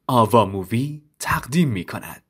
آوا مووی تقدیم می کند.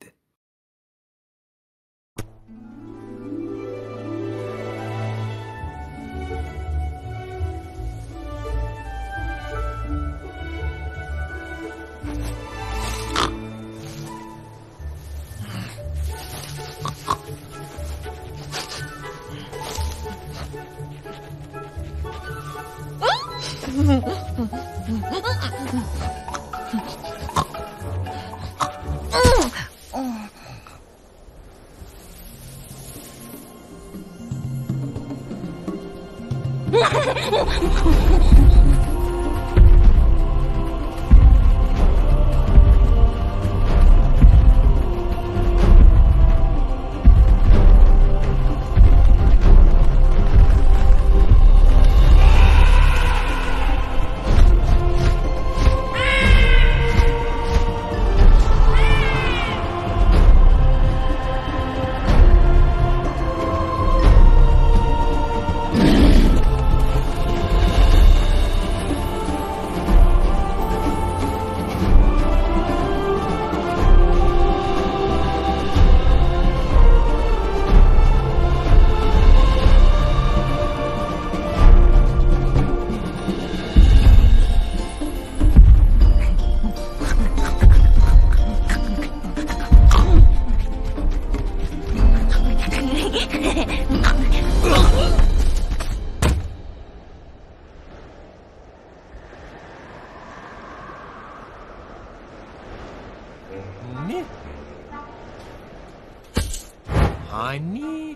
هانی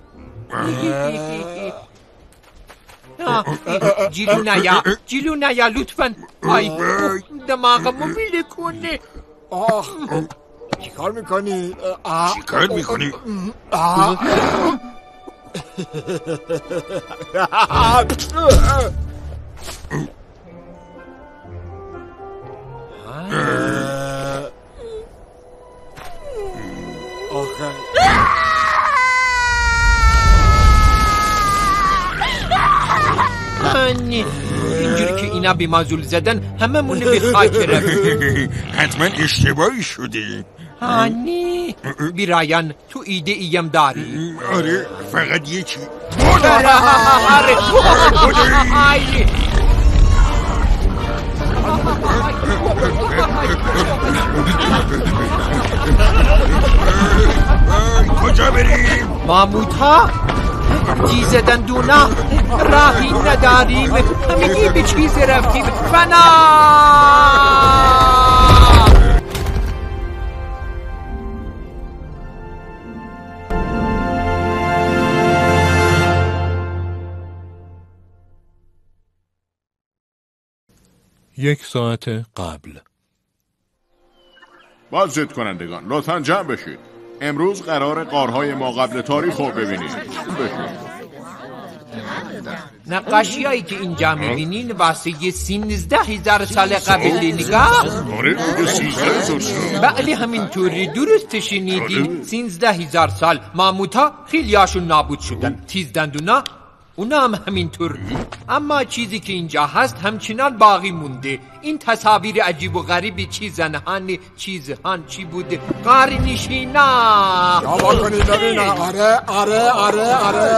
جلو نیا لطفاً. آی دماغمو بیله کنه. چیکار میکنی؟ چیکار میکنی؟ اینجوری که اینا بی مازول زدن همه مونه به خاک رفت. حتما اشتباهی شده. هانی بیرایان تو ایده ایم داری؟ آره فقط یکی. کجا بریم؟ ماموت ها چیز دندونا راهی نداریم، همگی به چیز رفتیم. فنا یک ساعت قبل. بازدید کنندگان لطفاً جمع بشید. امروز قرار غارهای ما قبل تاریخ رو ببینید. نقاشی هایی که اینجا میبینین واسه 13,000 سال قبل نگاه. آره دیگه 13,000 سال. بله همینطوری درست شنیدین. 13,000 سال ماموتا خیلی هاشون نابود شدن. تیز دندونا اونا هم همینطور. اما چیزی که اینجا هست همچنان باقی مونده. این تصاویر عجیب و غریب چیزهان چی بوده؟ غار نشینا. شما کنید ببینم. آره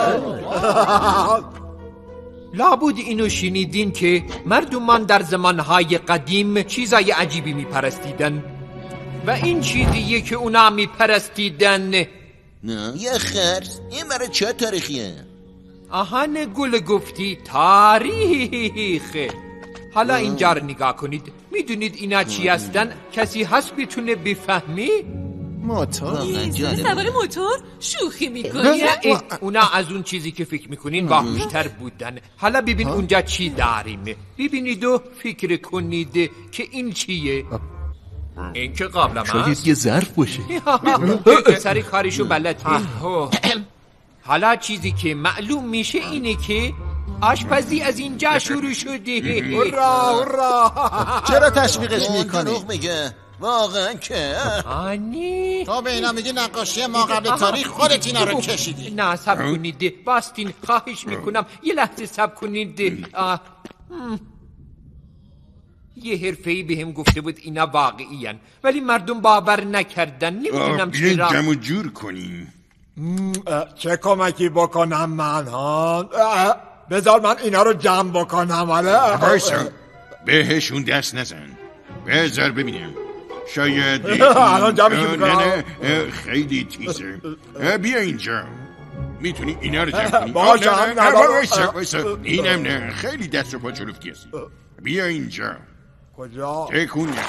لابد اینو شنیدین که مردمان در زمانهای قدیم چیزای عجیبی میپرستیدن و این چیزیه که اونا میپرستیدن. نه یه خرس. این برای چه تاریخیه؟ آهان گل گفتی تاریخ. حالا اینجا رو نگاه کنید. میدونید اینا چی هستن؟ کسی هست بتونه بفهمی؟ موتور. سوار موتور شوخی میکنی؟ اونا از اون چیزی که فکر میکنین باهوشتر بودن. حالا ببین اونجا چی داریم. ببینید و فکر کنید که این چیه. این که قابلم هست. شاید یه ظرف باشه. سری کارشو بلدی. حالا چیزی که معلوم میشه اینه که آشپزی از اینجا شروع شده. هورا چرا تشویقش میکنی؟ دروغ میگه واقعا که. آنی تو به اینا میگی نقاشی ما قبل تاریخ، خودت اینا رو کشیدی. نه صبر کنید باستین، خواهش میکنم یه لحظه صبر کنید. یه حرفه‌ای بهم گفته بود اینا واقعی‌ان، ولی مردم باور نکردن. نمیدونم بیاین چرا. جمع و جور کنیم. چه کمکی بکنم من ها؟ بذار من اینا رو جمع بکنم. بایسا بهشون دست نزن، بذار ببینم. شاید الان جمعشون میکنم. نه خیلی تیزه. بیا اینجا، میتونی اینا رو جمع کنی. باشه همین الان. وایسا اینم نه، خیلی دست و پا چلفتی هستی. بیا اینجا. کجا؟ تکون نه.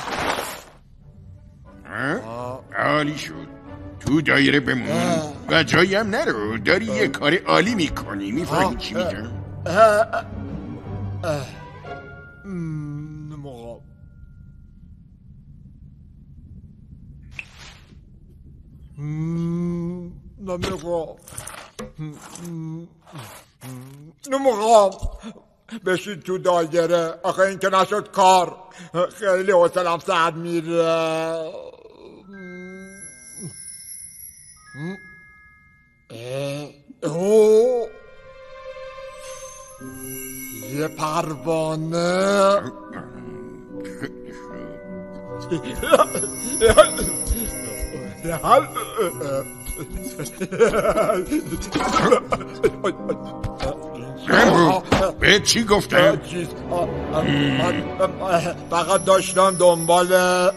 عالی شد. تو دایره بمون و جایی هم نرو. داری یه کار عالی میکنی. میفهمی چی میگم؟ نمیخوام بشید تو دایره. آخه این که نشد کار. خیلی حوصله‌ام سر میره. یه پروانه. به چی گفتم؟ فقط داشتم دنبال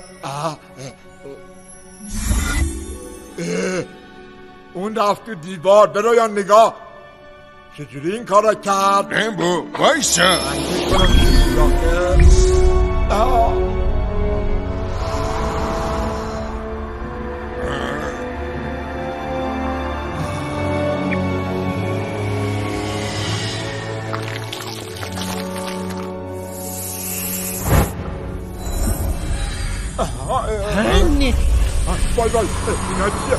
اون رفت تو دیوار. برو یا نگاه چجوری این کار را کرد. رمبو وایسا. هنی وای اینا چیه؟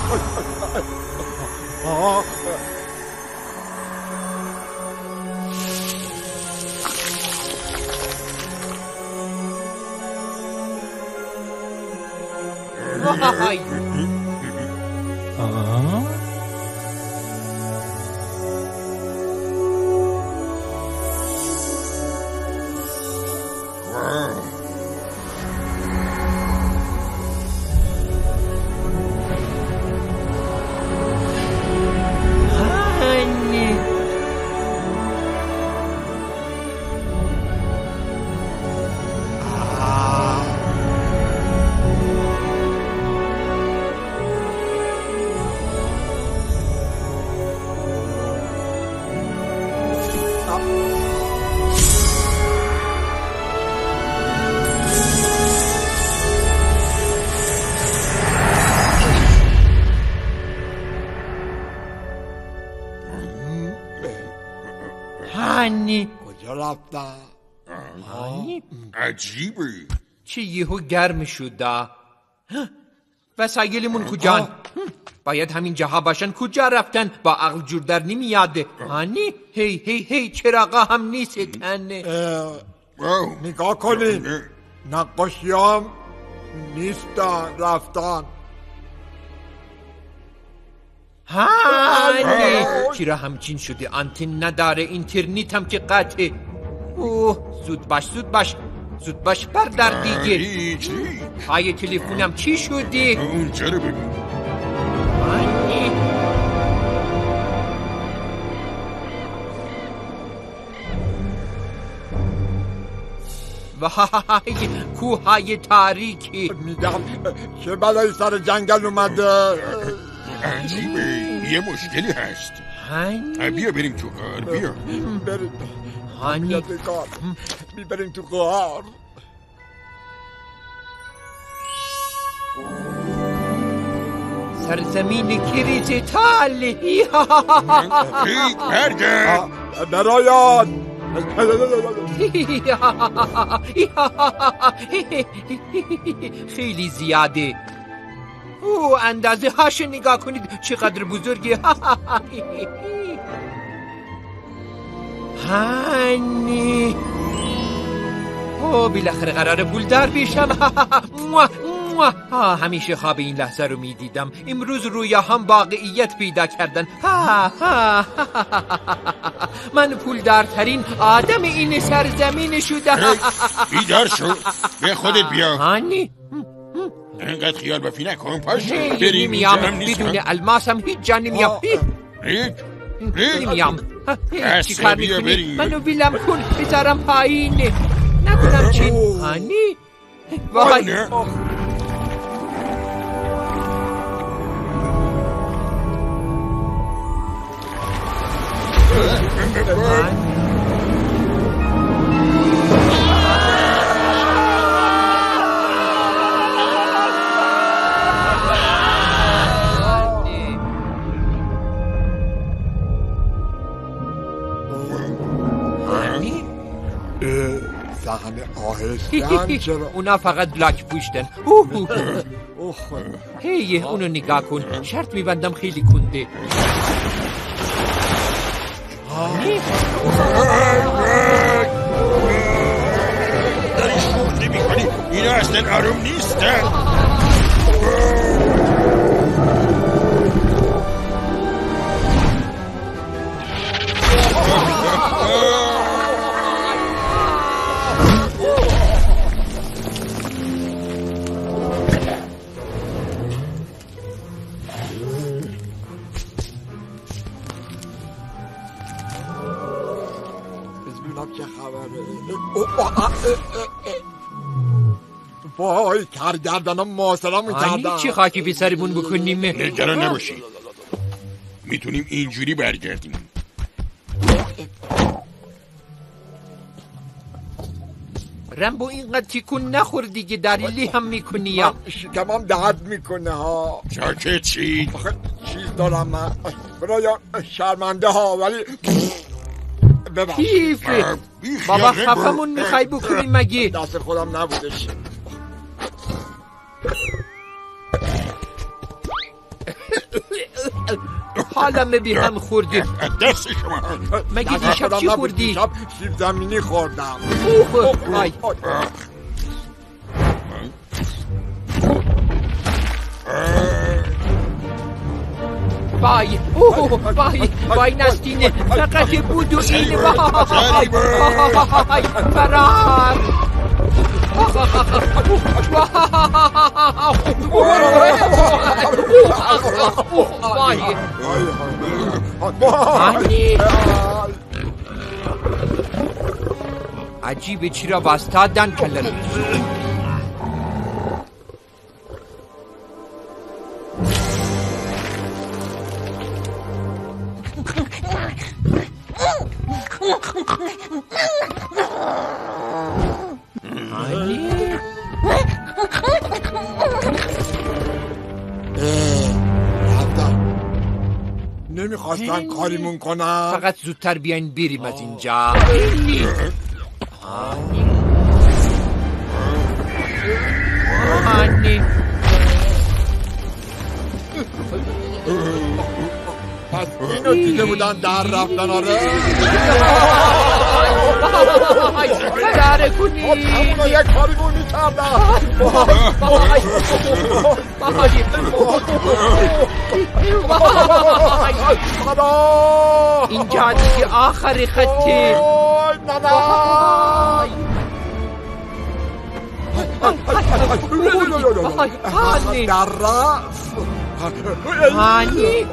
وای هنی کجا رفتم؟ عجیبه. چه یهو گرم شده. وسایلمون کجان؟ باید همین جاها باشن. کجا رفتن؟ با عقل جور در نمیاد. هنی هی چراغا هم نیستن. نگاه کنین نقاشیام نیستن، رفتن. هنی چرا همچین شده؟ آنتن نداره، اینترنت هم که قطعه. اوه زود باش بردار دیگه. پای تلفنم چی شده؟ اونجا رو ببین. هنی وای کوههای تاریکی. میگم چه بلایی سر جنگل اومده. عجیبه، یه مشکلی هست. بیا بریم تو غار. بیا بریم هنی بریم تو غار. سرزمین کریستال. برگرد. برایان خیلی زیاده. او اندازه هاشو نگاه کنید چقدر بزرگه. هنی او بالاخره قراره پولدار بشم. همیشه خواب این لحظه رو میدیدم. امروز رویاهام واقعیت پیدا کردن. من پولدارترین آدم این سرزمین شدم. بیدار شو، به خودت بیا. هانی انقدر خیال بافی نکن، پاشو بریم. نمیام، بدون الماسم هیچ جا نمیام. نمیام. چی کار میکنی؟ منو ویلم کن، بذارم پایین. نکنم چین. هانی وای صحن آهستن چرا؟ اونا فقط بلاک پوشتن. هی اونو نگاه کن، شرط میبندم خیلی کنده. داری شوخی میکنی؟ اینا اصلا آروم نیستن. چه خبره؟ وای کارگردانم محاصره میکردن. چی خاکی بی سرمون بکنیم؟ نگران نباشید، میتونیم اینجوری برگردیم. رمبو اینقدر تیکون نخور دیگه، دلیلی هم میکنی یا؟ شکمم درد میکنه ها. ساکت شید. چیز دارم من برای شرمنده ها، ولی کیف بابا خفمون میخوای بکنی مگه؟ دست خودم نبودش. حالم بی هم خوردی. دست شما مگه دیشب چی خوردی؟ دیشب سیب زمینی خوردم. وای وای نستینه، فقط بود و این. وای فرار. عجیبه چرا باستادن کلر. نمیخواستن کاریمون کنن. فقط زودتر بیاین بریم از اینجا. پس اینو دیده بودن در رفتن. آره داره کنی همونو یک کاریمون میکردن. اینجا دیگه آخر خطه. در رفت. هانی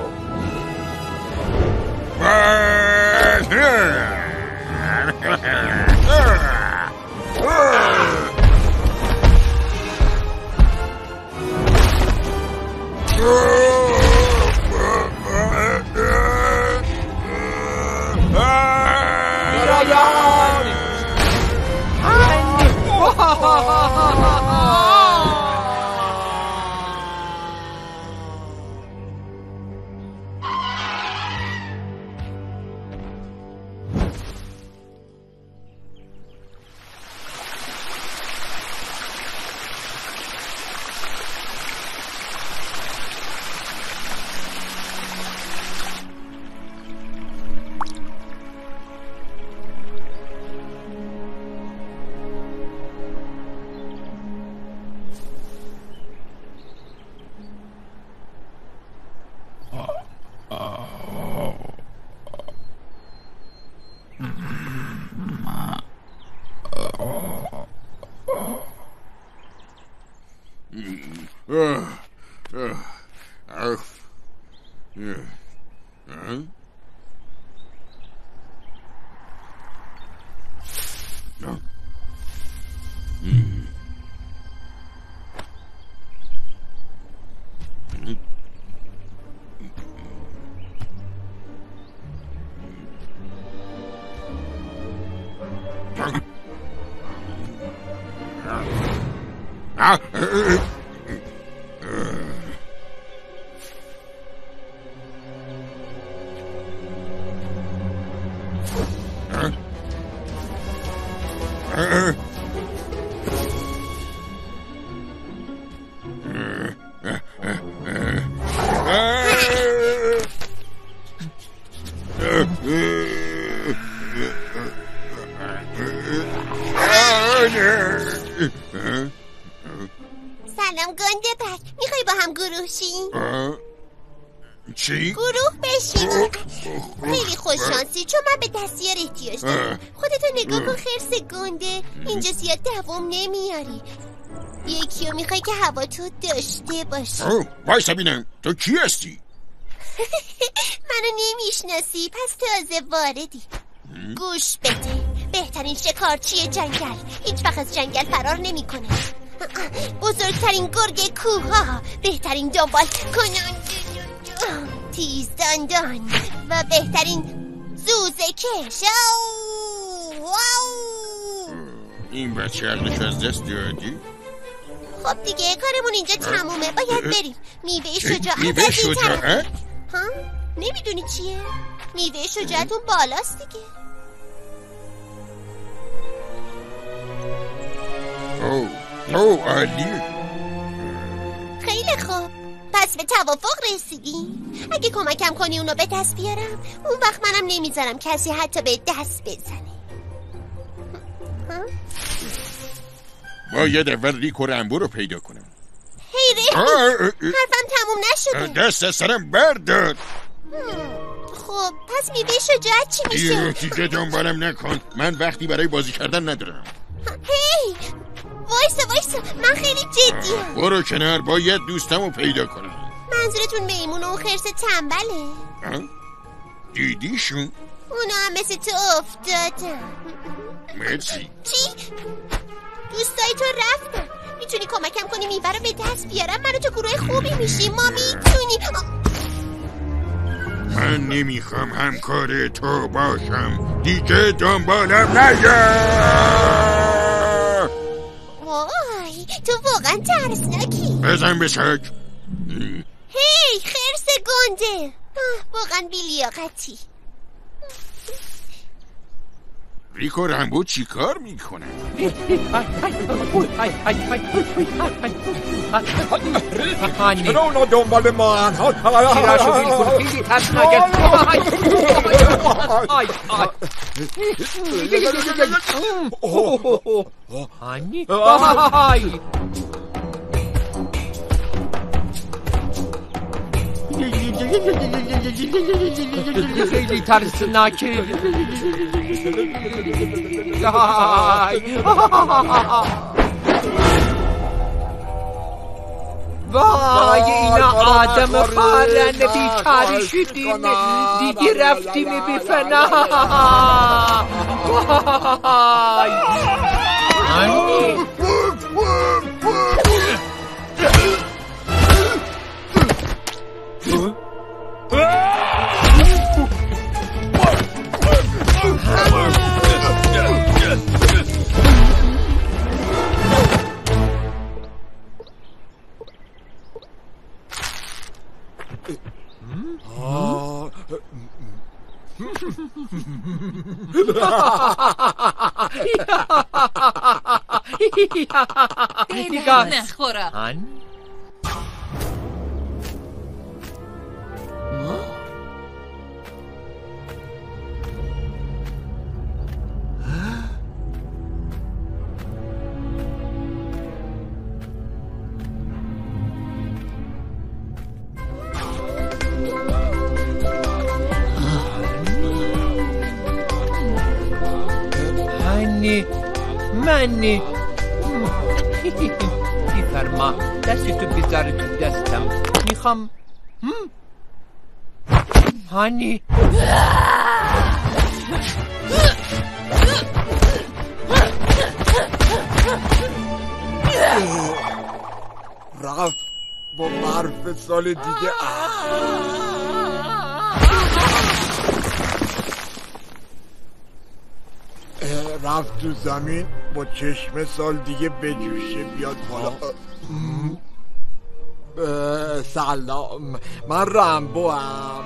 سلام گنده بک، میخوای با هم گروه شیم؟ چی؟ گروه بشیم. خیلی خوششانسی چون من به دستیار احتیاج دارم. خودتو نگاه کن خرس گنده، اینجا زیاد دوام نمیاری. یکی رو میخوای که هوا تو داشته باشی. وایسا ببینم تو کی هستی؟ منو نمیشناسی پس تازه واردی. گوش بده، بهترین شکارچی جنگل، هیچ وقت از جنگل فرار نمیکنه. بزرگترین گرگ کوها، بهترین دنبال کننده، تیز دندان و بهترین زوزه کش. این بچه عقلش از دست دادی؟ خب دیگه کارمون اینجا تمومه، باید بریم. میوه شجاعت. میوه شجاعت؟ ها؟ نمیدونی چیه؟ میوه شجاعت اون بالاست دیگه. اوه عالیه. خیلی خوب، پس به توافق رسیدیم. اگه کمکم کنی اونو به دست بیارم، اون وقت منم نمیذارم کسی حتی به دست بزنه. باید اول ریک و رمبو رو پیدا کنم. هی ریک، حرفم تموم نشده. دست از سرم بردار. خب پس میوه شجاعت چی میشه؟ دیگه دنبالم نکن، من وقتی برای بازی کردن ندارم. هی وایسا، من خیلی جدیم. برو کنار، باید دوستمو پیدا کنم. منظورتون میمون و خرس تنبله؟ دیدیشون؟ اونا هم مثل تو افتادن. مرسی. چی؟ دوستای تو رفتن. میتونی کمکم کنی میوه رو به دست بیارم؟ منو تو گروه خوبی میشی. ما میتونی. من نمیخوام همکار تو باشم. دیگه دنبالم نیا. وای تو واقعا ترسناکی. بزن به سک. هی خرس گنده، واقعا بی‌لیاقتی. ریک و رمبو چی کار میکنن؟ چرا اونا دنبال ما هن؟ تیراشو بیلکن خیلی ترسناکه. هانی خیلی ترسناکه. وای اینا آدم پرن بیکاری شدیم، دیگه رفتیم بی فنا. وای نخورم. منی بفرما دستتو بذار تو دستم. میخوام هانی رفت با برف سال دیگه. رفت تو زمین با چشم سال دیگه بجوشه بیاد بالا. سلام، من رامبو هم.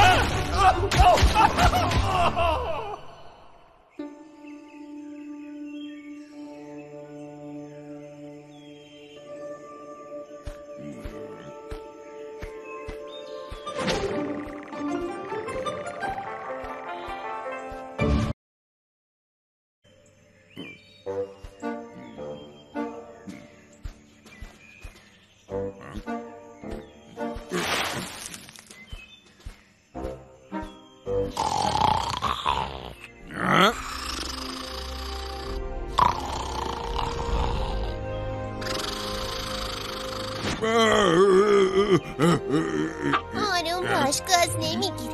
آروم باش، گاز نمیگیری.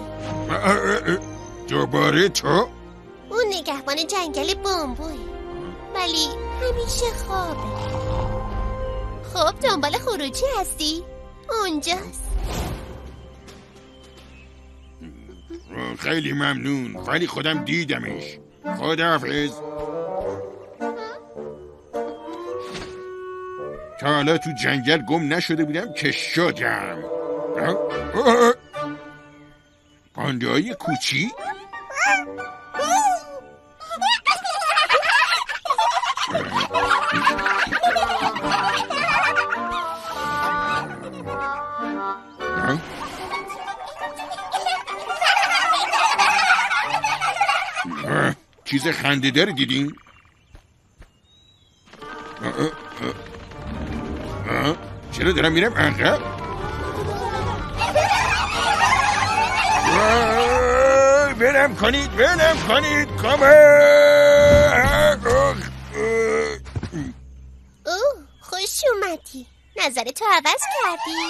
دوباره تو؟ اون نگهبان جنگل بامبوه ولی همیشه خوابه. خب دنبال خروجی هستی؟ اونجاست. خیلی ممنون ولی خودم دیدمش. خداحافظ. تا حالا تو جنگل گم نشده بودم که شدم. پانده های کوچی؟ چیز خنده‌دار دیدین؟ چرا دارم میرم عقب؟ ولم کنید خوش اومدی. نظرتو عوض کردی؟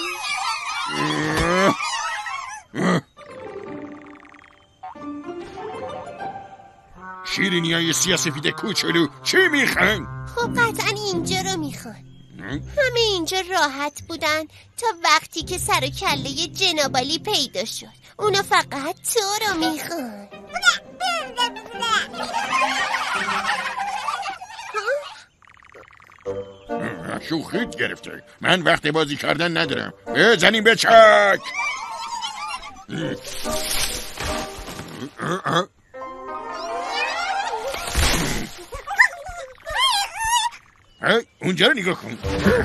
شیرینیای سیاه‌سفید کوچولو چی میخوان؟ خب قطعا اینجا رو میخوان. همه اینجا راحت بودن تا وقتی که سر و کله جنابالی پیدا شد. اونا فقط تو رو میخوان. شوخیت گرفته. من وقت بازی کردن ندارم. زنیم به چک. اونجا رو نگاه کن.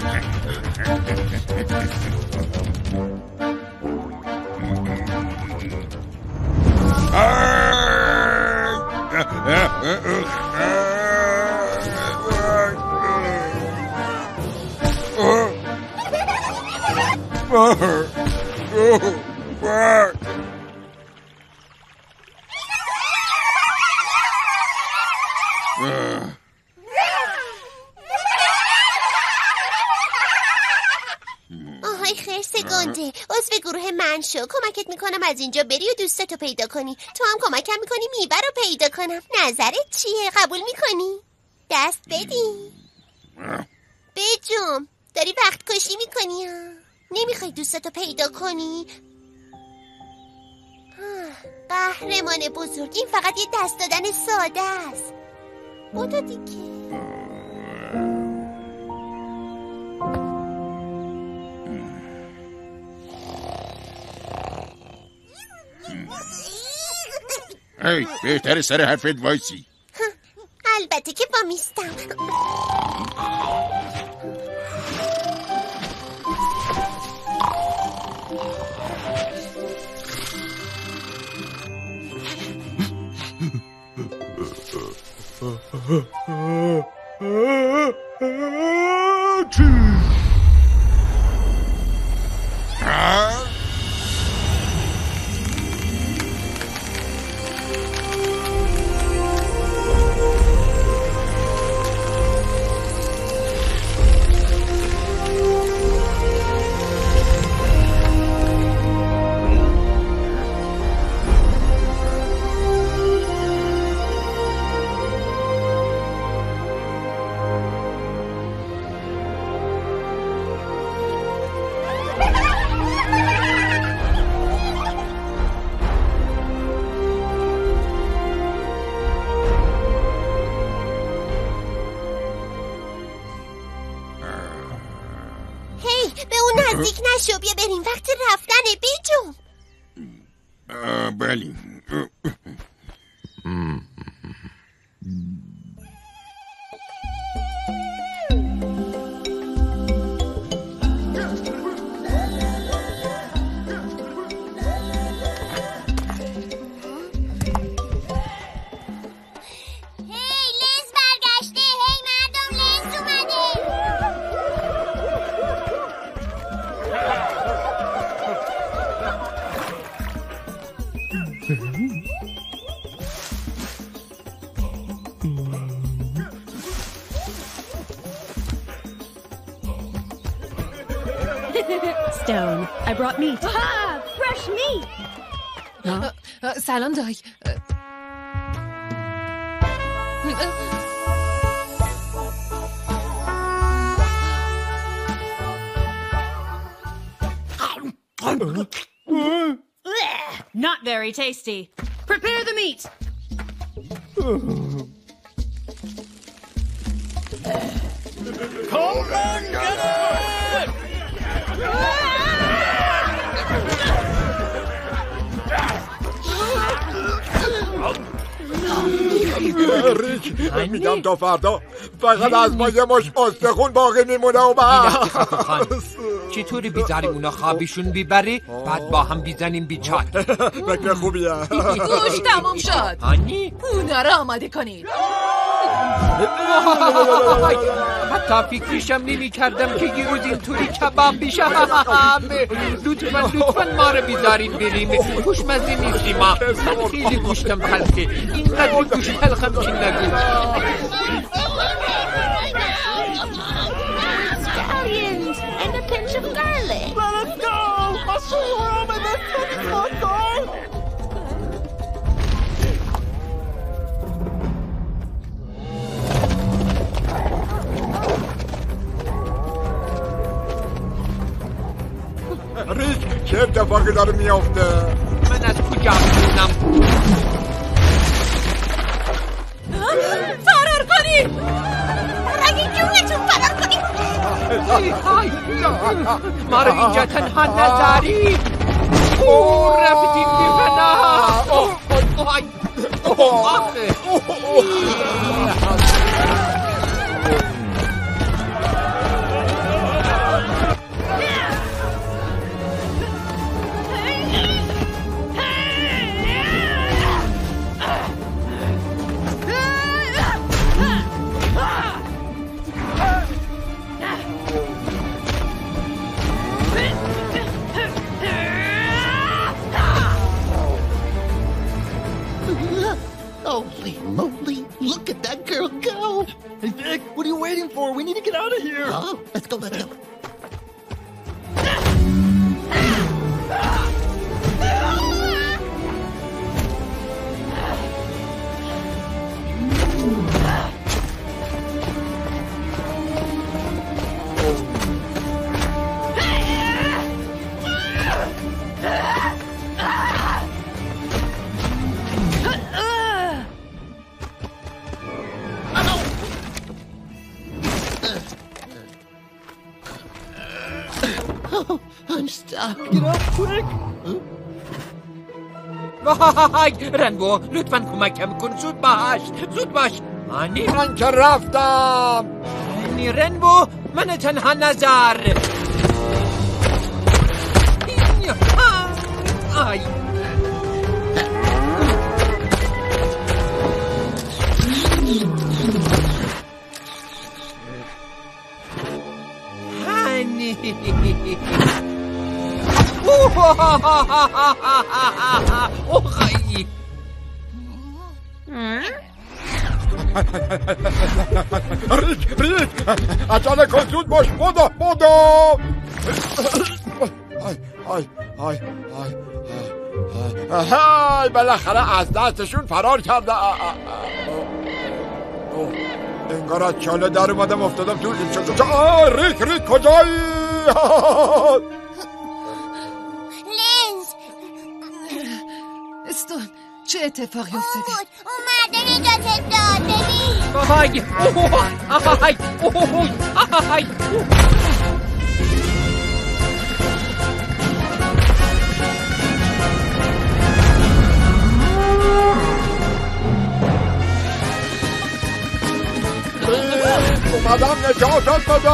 آهای خرس گنده، عضو گروه من شو. کمکت میکنم از اینجا بری و دوستتو پیدا کنی. تو هم کمکم میکنی میوه رو پیدا کنم. نظرت چیه؟ قبول میکنی؟ دست بدی. بجم داری وقت کشی میکنی ها؟ نمیخوای دوستتو پیدا کنی؟ قهرمان بزرگ، این فقط یه دست دادن ساده است. بودو دیگه. بهتره سر حرفت وایسی. البته که با میستم. هی به اون نزدیک نشو، بیا بریم وقت رفتنه. بیجون بلی. Stone, I brought meat. Aha! Fresh meat! سلام دایی. Not very tasty. Prepare the meat. Come and get it! ریک میگم تا فردا فقط از ما یه مش استخون باقی میمونه و بس. چطوری بیزاریم اونا خوابشون بیبری بعد با هم بیزنیم بیچات؟ فکر خوبیه. گوش تموم شد. هانی؟ اونا را آماده کنید. حتی فکرشم نمی کردم که یه روز اینطوری کباب بشم. لطفا ما رو بیزارین بریم. خوشمزه نیستیم. من خیلی گوشتم تلخه. اینقدر گوشت تلخم که نگو. Scallions and a pinch of garlic. Let us go! Mushroom and then hot dog! ریک چه اتفاقی داره میافته؟ من از کجا میدونم؟ فرار کنید! اگه جونتون فرار کنید! ما رو اینجا تنها نذاری! رفتیم بی پناه! Holy moly, look at that girl go! Hey Vic, what are you waiting for? We need to get out of here! Oh, let's go, let's go. I'm stuck. Get up quick! وای رنبو لطفاً کمکم کن. زود باش هانی من که رفتم. هانی رنبو من تنها نذار. آی هانی خیلی ریک عجله کن زود باش. بدو های بالاخره از دستشون فرار کرده. انگار از چاله در اومدم افتادم تو این چاله. ریک کجایی؟ لنز استون چه اتفاقی افتاده؟ اومده نجاتت داد. ببین آی نجات بده.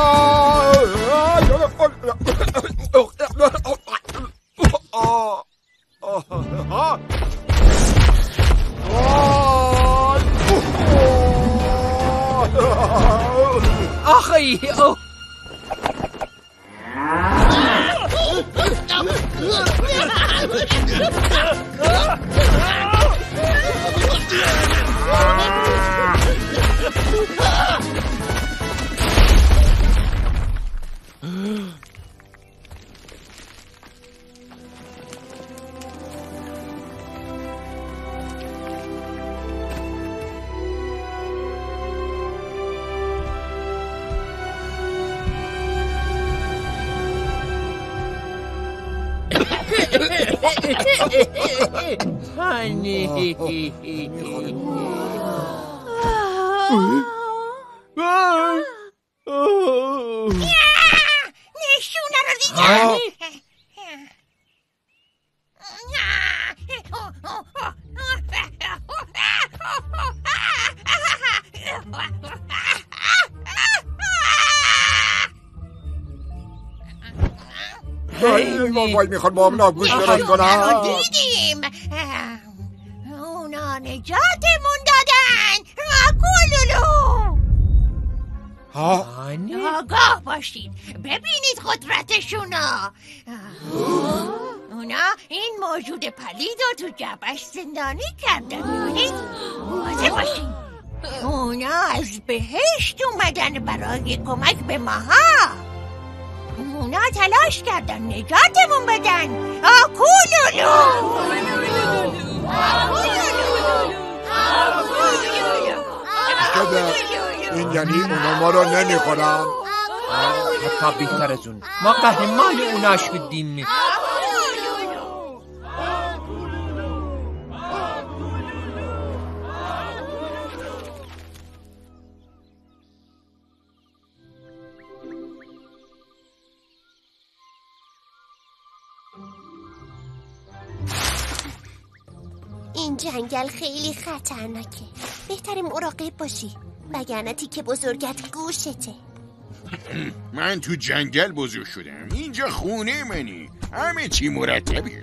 آخی نشونه رو دیدم. وای میخواد با هم نابگوش درست کنم. دیدیم اونا نجاتمون دادن. کولولو آگاه باشید، ببینید قدرتشونا. اونا این موجود پلید رو تو جبهش زندانی کردن. ببینید واضح باشید، اونا از بهشت اومدن برای کمک به ماها. اونا تلاش کردن نجاتمون بدن. کولولو این یعنی اونا ما رو نمیخورن؟ حتی بهتر از اون، ما قهرمان اونا شدیم. این جنگل خیلی خطرناکه. بهتره مراقب باشی، وگرنه تیکه بزرگت گوشته. من تو جنگل بزرگ شدم، اینجا خونه منی، همه چی مرتبه.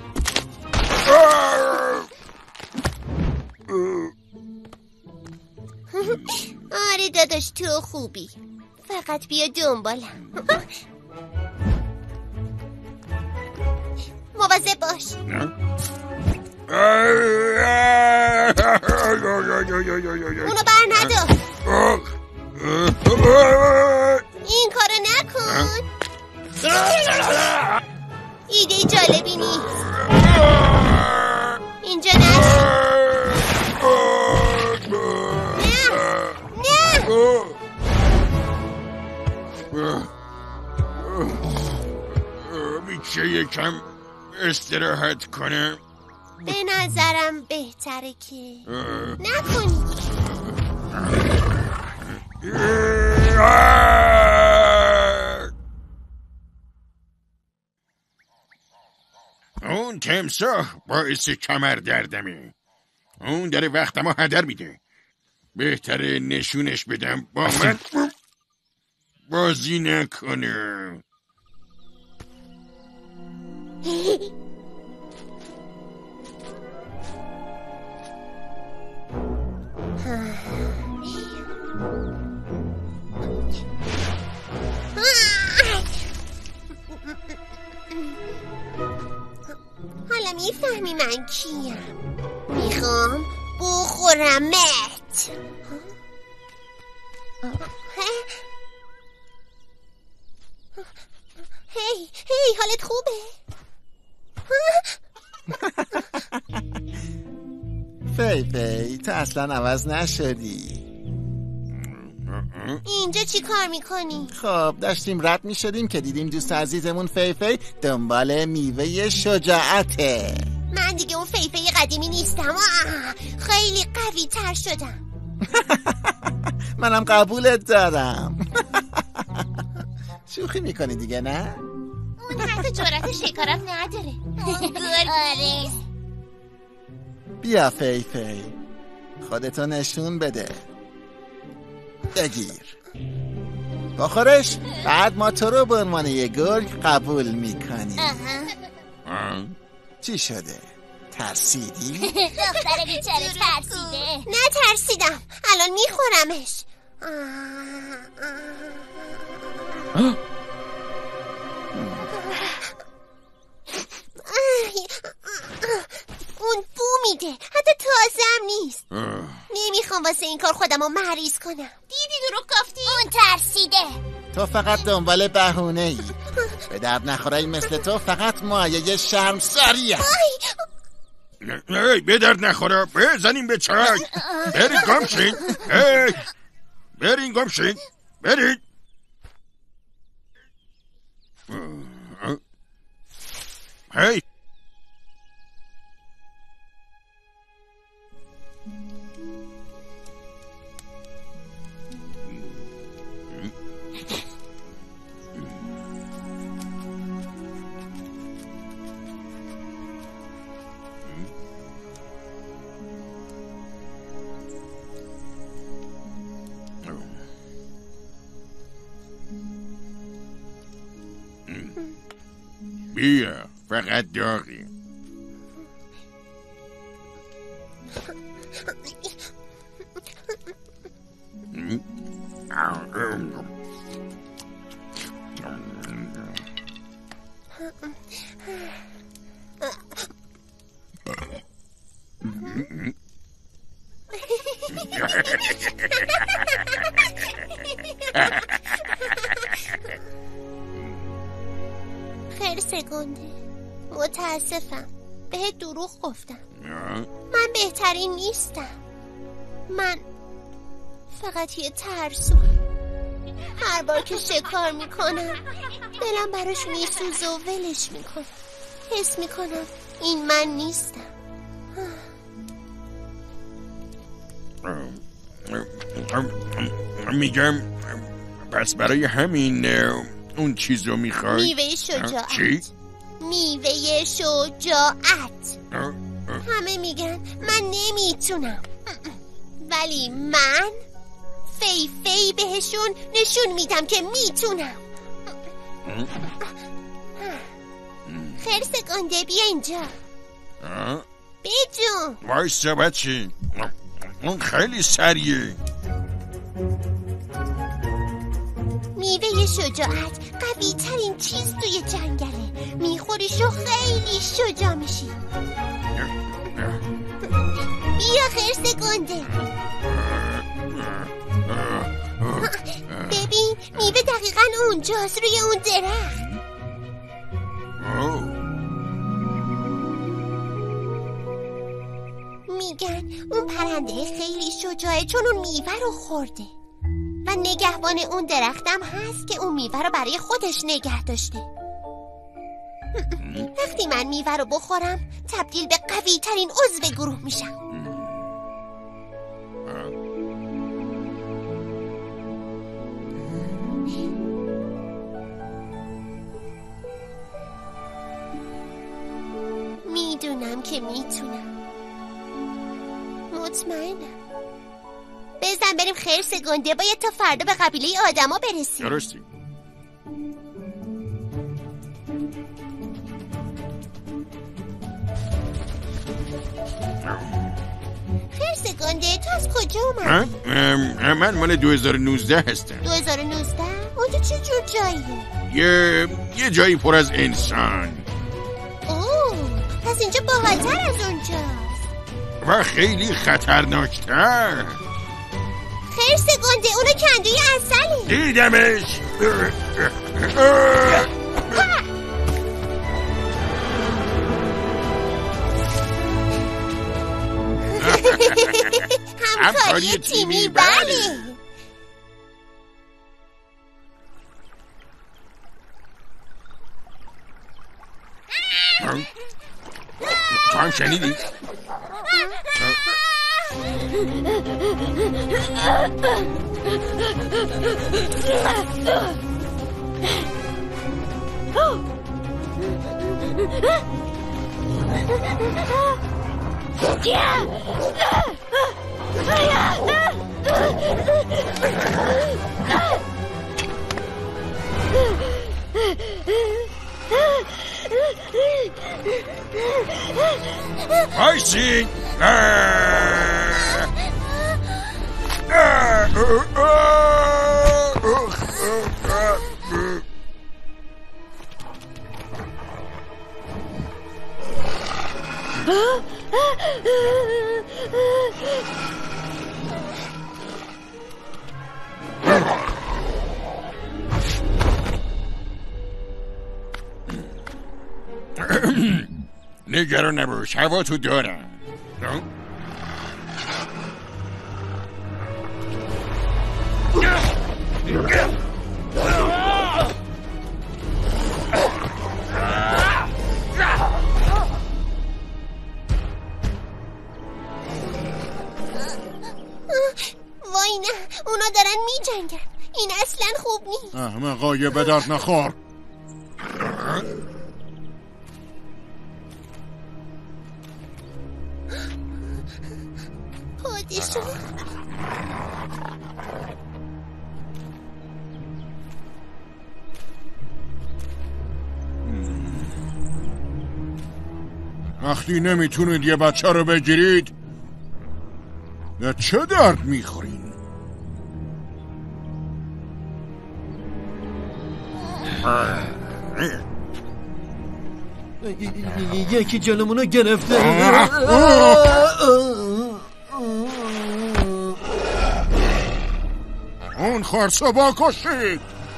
آره داداش، تو خوبی، فقط بیا دنبالم. مواظب باش. اونو بر ندار. این کارو نکن. ایده جالبی نیست. اینجا نشی. میشه یکم استراحت کنم؟ به نظرم بهتره که نکنی. اون تمساح باعث کمر دردمه. اون داره وقتمو هدر میده. بهتره نشونش بدم با من بازی نکنه. حالا میفهمی من کیم؟ میخوام بخورمت. هی حالت خوبه؟ فی تو اصلا عوض نشدی. اینجا چی کار میکنی؟ خب داشتیم رد میشدیم که دیدیم دوست عزیزمون فی دنبال میوه شجاعته. من دیگه اون فی قدیمی نیستم. خیلی قوی تر شدم. منم قبولت دارم. شوخی میکنی دیگه نه؟ اون حتی جرأت شکارم نداره. آره. بیا فی خودتو نشون بده. بگیر. بخورش، بعد ما تو رو به عنوان یه گرگ قبول میکنیم. چی شده؟ ترسیدی؟ دختر بیچاره ترسیده. نه ترسیدم، الان میخورمش. اون بو میده، حتی تازه هم نیست. نمیخوام واسه این کار خودم رو مریض کنم. دیدی درو گفتی؟ اون ترسیده. تو فقط دنبال بهونه ای. به درد نخورایی مثل تو فقط مایه شرمساریه. ای به درد نخوره، بزنیم به چک. برید گم شید. برید گم شید. برید. هی بیا، فقط داغی. خرس گنده، متاسفم، بهت دروغ گفتم. من بهترین نیستم. من فقط یه ترسوم. هر بار که شکار میکنم دلم براش میسوزه و ولش میکنم. حس میکنم این من نیستم. میگم پس برای همین اون چیز رو میخوای؟ میوه شجاعت. چی؟ میوه شجاعت. همه میگن من نمیتونم، ولی من فی بهشون نشون میدم که میتونم. خرس گنده بیا اینجا. بجون وایسا بچه، اون خیلی سریه. میوه شجاعت قوی ترین چیز توی جنگله. میخوریش و خیلی شجاع میشی. بیا خرس گنده. ببین میوه دقیقا اونجاست، روی اون درخت. میگن اون پرنده خیلی شجاعه چون اون میوه رو خورده و نگهبان اون درختم هست که اون میوه رو برای خودش نگه داشته. وقتی من میوه رو بخورم تبدیل به قوی ترین عضو گروه میشم. میدونم که میتونم. مطمئنم. بزن بریم خرس گنده، باید تا فردا به قبیله آدما برسیم. درستی. خرس گنده تو از کجا اومدی؟ من مال 2019 هستم. 2019؟ اونجا چه جور جاییه؟ یه جایی پر از انسان. اوه، پس اینجا باحال‌تر از اونجاست و خیلی خطرناکتر. خرس گنده اونو کندوی عسلی. دیدمش. همکاری تیمی بله. تو هم شنیدی؟ بایسین نگران نباش، هوا تو دارم. وای نه، اونا دارن می جنگن. این اصلا خوب نیست. احمقای به درد نخور. خودشون وقتی نمیتونید یه بچه رو بگیرید به چه درد میخورین؟ یکی جلومونو گرفته. اون خرسا با کشید.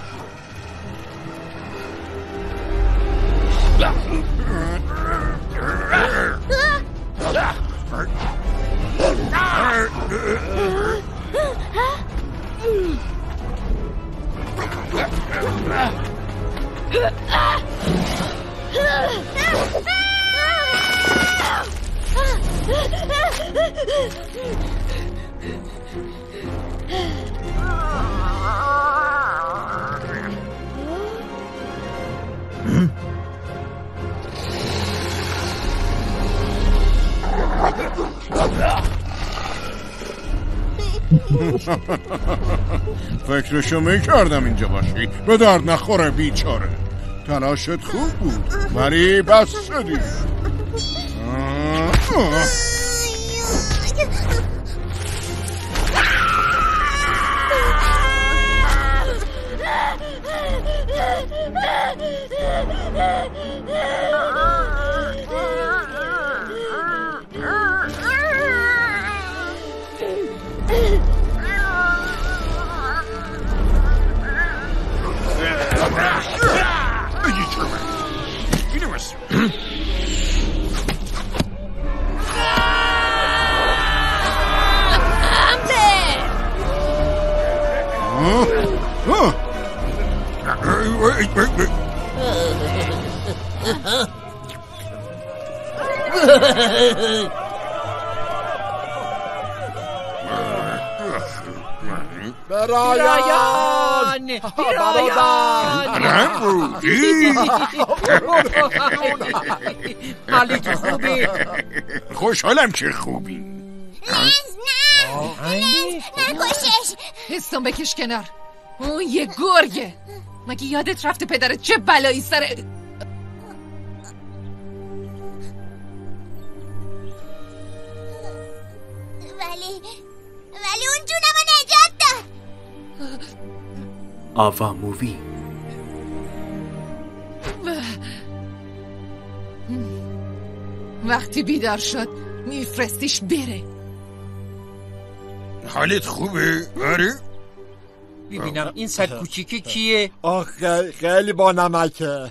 فکرشو میکردم اینجا باشی. به درد نخوره بیچاره. تلاشت خوب بود ولی بس شدی. برایان حالت خوبی؟ خوشحالم که خوبی. نکشش. حسم بکش کنار. اون یه گرگه. مگه یادت رفته پدرت چه بلایی سره؟ ولی اون جونمو نجات داد. آوا مووی. وقتی بیدار شد میفرستیش بره. حالت خوبه؟ آره؟ ببینم این سگ کوچیکی کیه؟ آخه خیلی با نمکه.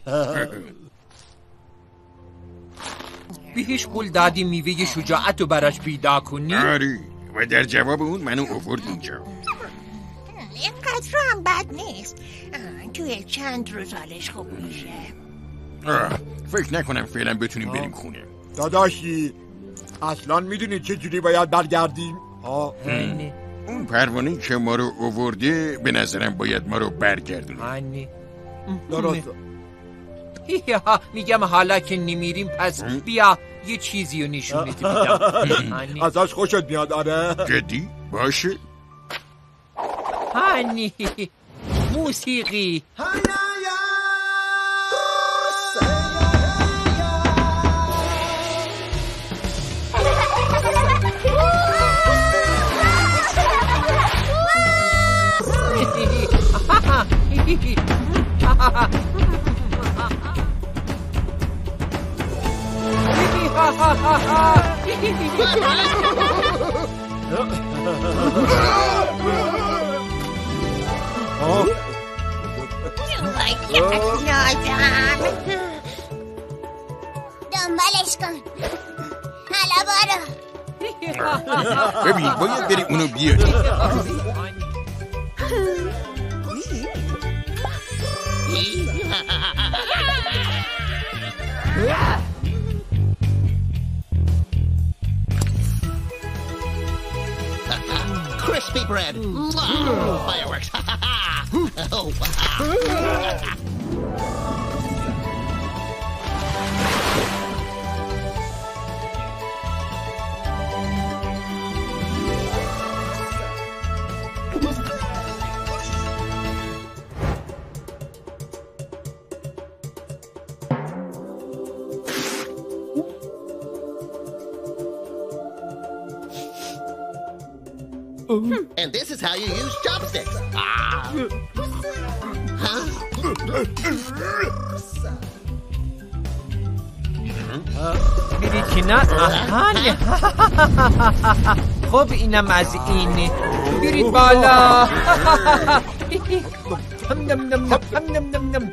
بهش قول دادی میوه شجاعت رو براش پیدا کنی؟ آره و در جواب اون منو آورد اینجا. اینقدر هم بد نیست. توی چند روز حالش خوب میشه. فکر نکنم فعلا بتونیم بریم خونه. داداشی اصلا میدونی چه جوری باید برگردیم؟ اون پروانه‌ای که ما رو آورده به نظرم باید ما رو برگردونه. درست. میگم حالا که نمیریم پس بیا یه چیزی رو نشونت بدم. ازش خوشت میاد؟ آره جدی؟ باشه. موسیقی. دنبالش کن. حالا برو. ببین باید بری اونو بیاری. Crispy bread. Fireworks. And this is how you use chopsticks. میری کنار؟ آهان. خب اینم از این. برید بالا. هم نم نم نم هم نم نم نم.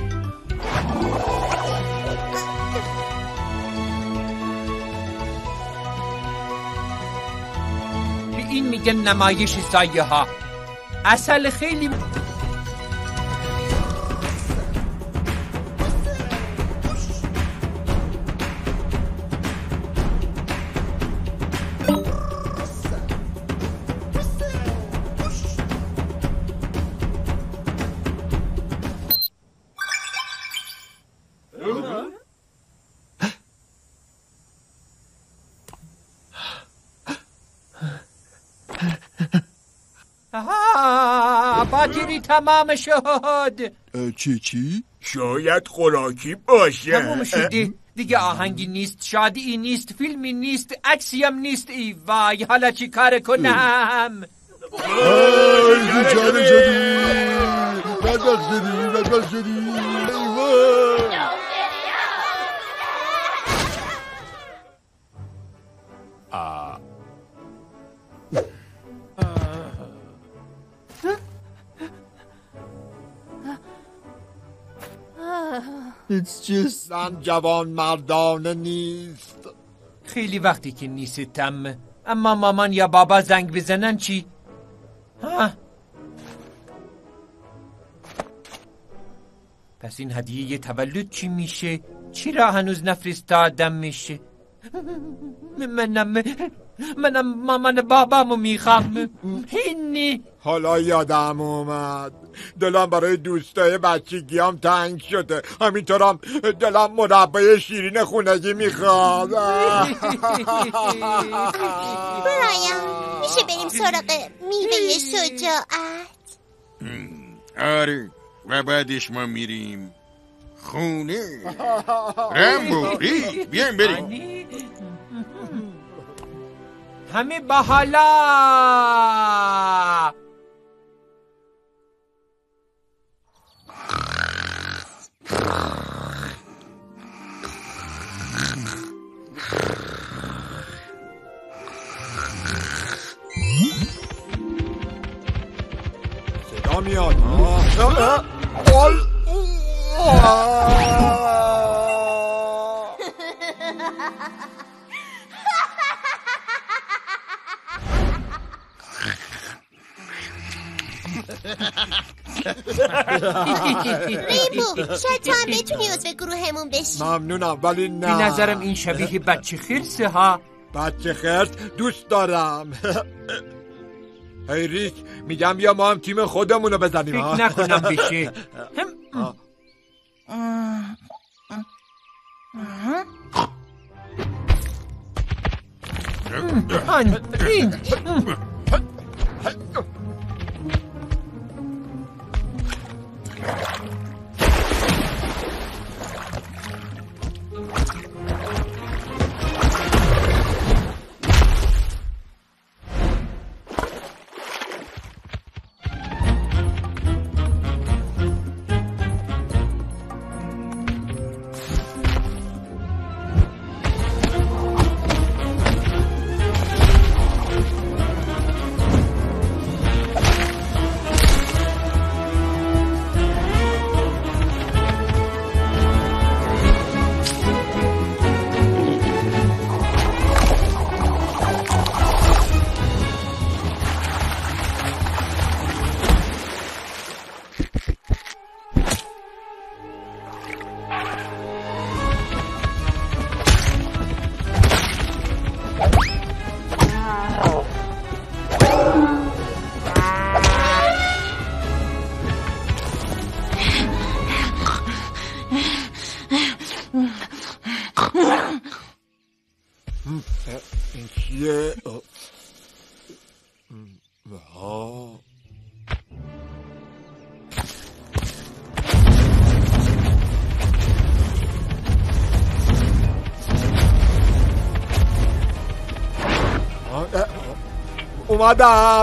به این میگن نمایش سایه ها. اصل خیلی باتری تمام شد. چی؟ شاید خوراکی باشه. تمام شده. دیگه آهنگی نیست، شادی نیست، فیلمی نیست، عکسی هم نیست. ای وای، حالا چی کار کنم؟ بیچاره شدی، بدبخت شدی. ای وای. It's just زن جوان مردانه نیست. خیلی وقتی که نیستم. اما مامان یا بابا زنگ بزنن چی؟ ها؟ پس این هدیه تولد چی میشه؟ چرا هنوز نفرستادم میشه؟ منم مامان بابامو میخوام. هینی حالا یادم اومد، دلم برای دوستای بچگیام تنگ شده. همینطورم دلم مربای شیرین خونگی میخواد. برایم میشه بریم سراغ میوه شجاعت؟ آره و بعدش ما میریم خونه. رمبو بیایم بریم. همه با حالا. صدا میاد. ریبو شاید تو هم بتونی عضو گروهمون بشی. ممنونم ولی نه. به نظرم این شبیه بچه خرسه ها. بچه خرس دوست دارم. هی ریک میگم بیا ما هم تیم خودمونو بزنیم. فکر نکنم بشه. این چیه؟ اومدم.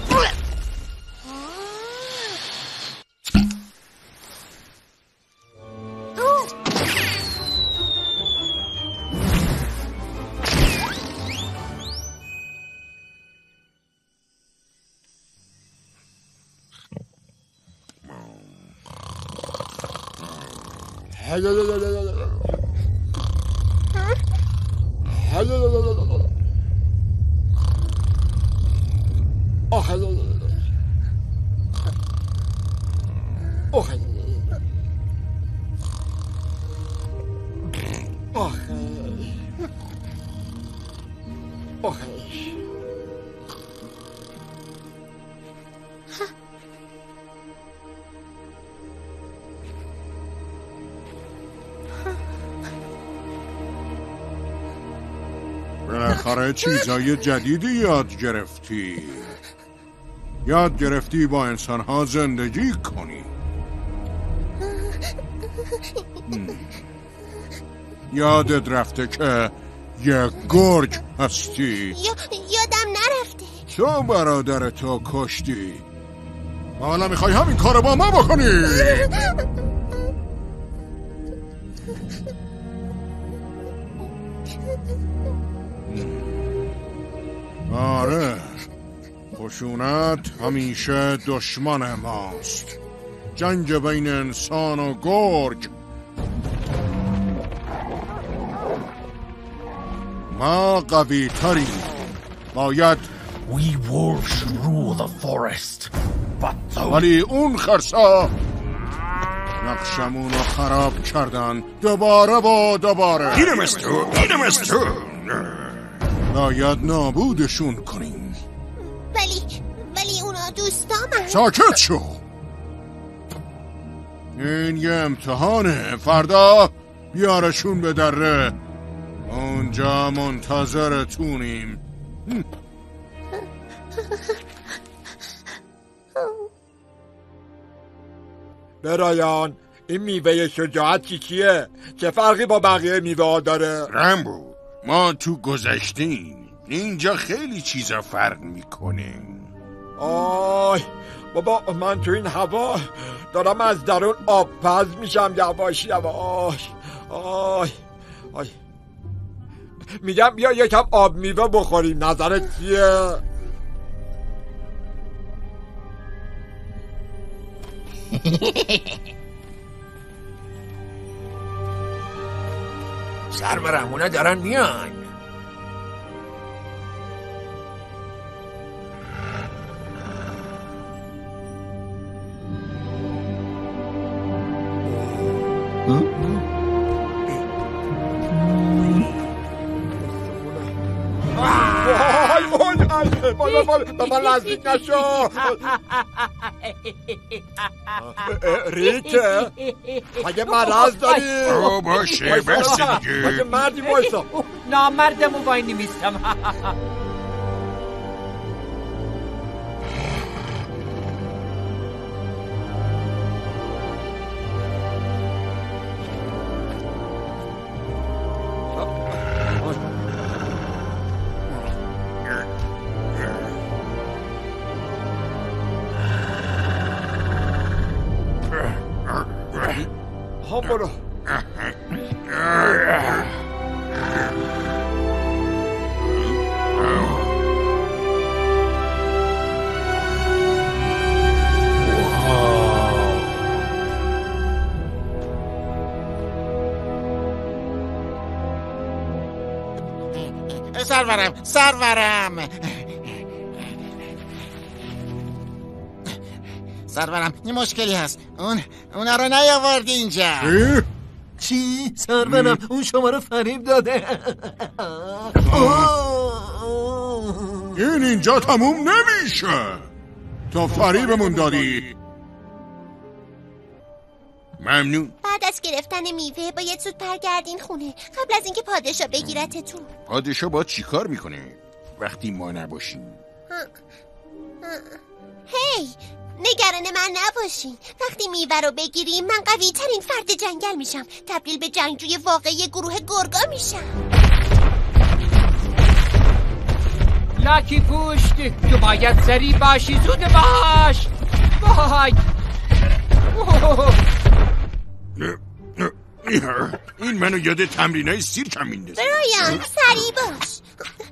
بالاخره چیزای جدیدی یاد گرفتی. یاد گرفتی با انسانها زندگی کنی. یادت رفته که یک گرگ هستی. یادم نرفته. تو برادرتو کشتی. حالا میخوای همین کارو با ما بکنی؟ آره، خشونت همیشه دشمن ماست. جنگ بین انسان و گرگ. ما قوی تریم. باید We wolves rule the forest. ولی اون خرسا نقشمون رو خراب کردن. دوباره و دوباره. اینم از تو. باید نابودشون کنیم. ولی اونا دوستامن. ساکت شو. این یه امتحانه. فردا بیارشون به دره. اونجا منتظرتونیم. برایان، این میوه شجاعت چیه؟ چه فرقی با بقیه میوه ها داره؟ رمبو، ما تو گذشتیم. اینجا خیلی چیزا فرق میکنه. آی بابا، من تو این هوا دارم از درون آب پز میشم. یواش یواش. آی میگم بیا یکم آب میوه بخوریم. نظرت چیه؟ سرورم اونا دارن میان. به من نزدیک نشو. ریکه مگه مرض داری؟ باشه بس دیگه. مگه مردی بایستا. نامردم و وای نمیستم. برو. سرورم یه مشکلی هست. اونا رو نیاوردی اینجا. چی؟ سرورم اون شما رو فریب داده. این اینجا تموم نمیشه. تو فریبمون دادی. ممنون. بعد از گرفتن میوه باید زود برگردین خونه قبل از اینکه پادشاه بگیرتتون. پادشاه با چی کار میکنه وقتی ما نباشیم؟ هی نگران من نباشین. وقتی میوه رو بگیریم من قوی ترین فرد جنگل میشم. تبدیل به جنگجوی واقعی گروه گرگا میشم. لاکی پوشت، تو باید سریع باشی. زود باش. وای این منو یاد تمرینای سیرکم میندازه. برایان سریع باش.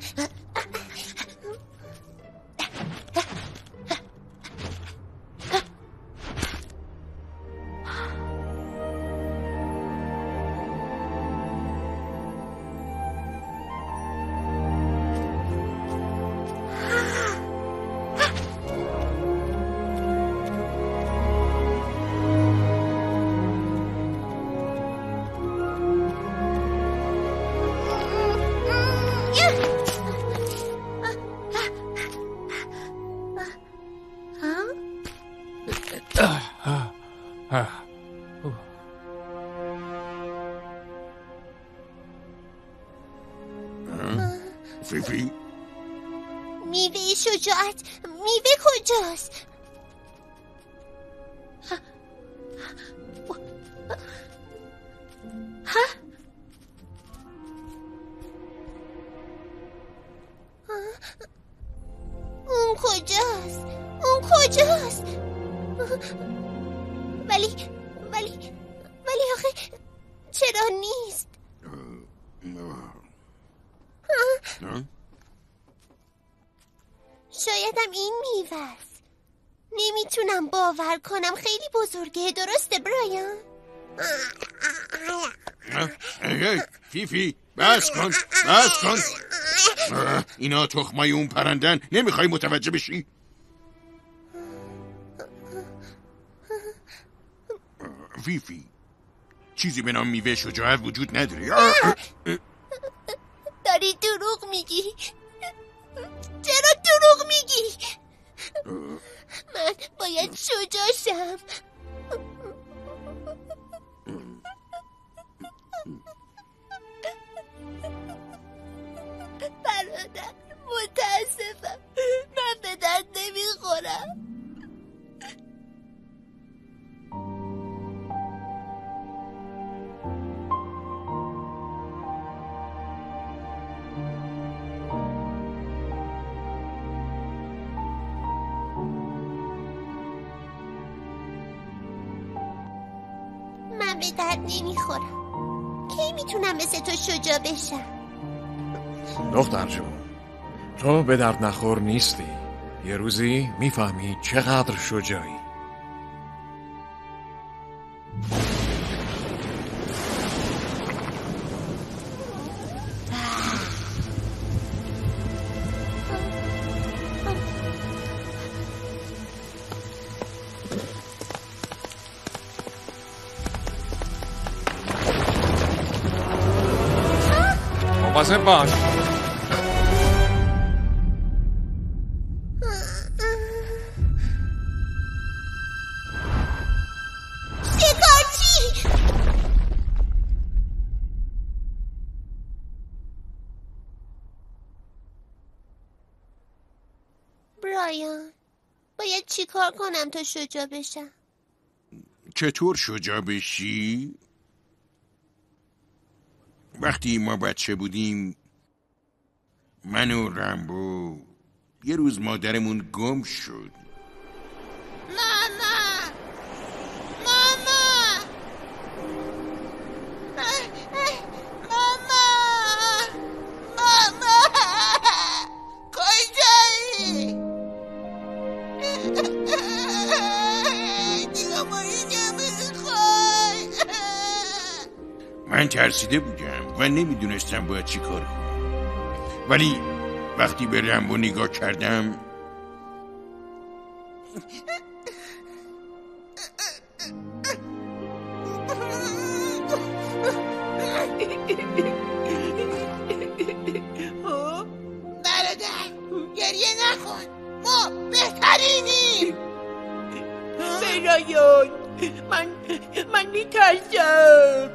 فیفی میوه شجاعت، میوه کجاست؟ اون کجاست؟ اون کجاست؟ ولی آخه چرا نیست؟ شایدم این میوه است. نمیتونم باور کنم خیلی بزرگه. درسته برایان؟ فیفی بس کن. اینا تخمای اون پرندن. نمیخوای متوجه بشی؟ فیفی چیزی به نام میوه شجاعت وجود نداره. داری دروغ میگی. چرا دروغ میگی؟ من باید شجاع شم. برادر متاسفم، من به درد نمیخورم. من به درد نمیخورم. کی میتونم مثل تو شجاع بشم؟ دختر جون، تو به درد نخور نیستی. یه روزی میفهمی چقدر شجاعی. مواظب باش. شکارچی! برایان باید چی کار کنم تا شجاع بشم؟ چطور شجاع بشی؟ وقتی ما بچه بودیم من و رمبو یه روز مادرمون گم شد. ماما کجایی؟ دیگه ما اینجا میخوای. من ترسیده بودم و نمیدونستم باید چی کار کنم، ولی وقتی به رمبو نگاه کردم برادر گریه نکن، ما بهترینیم. برایان من من میترسم.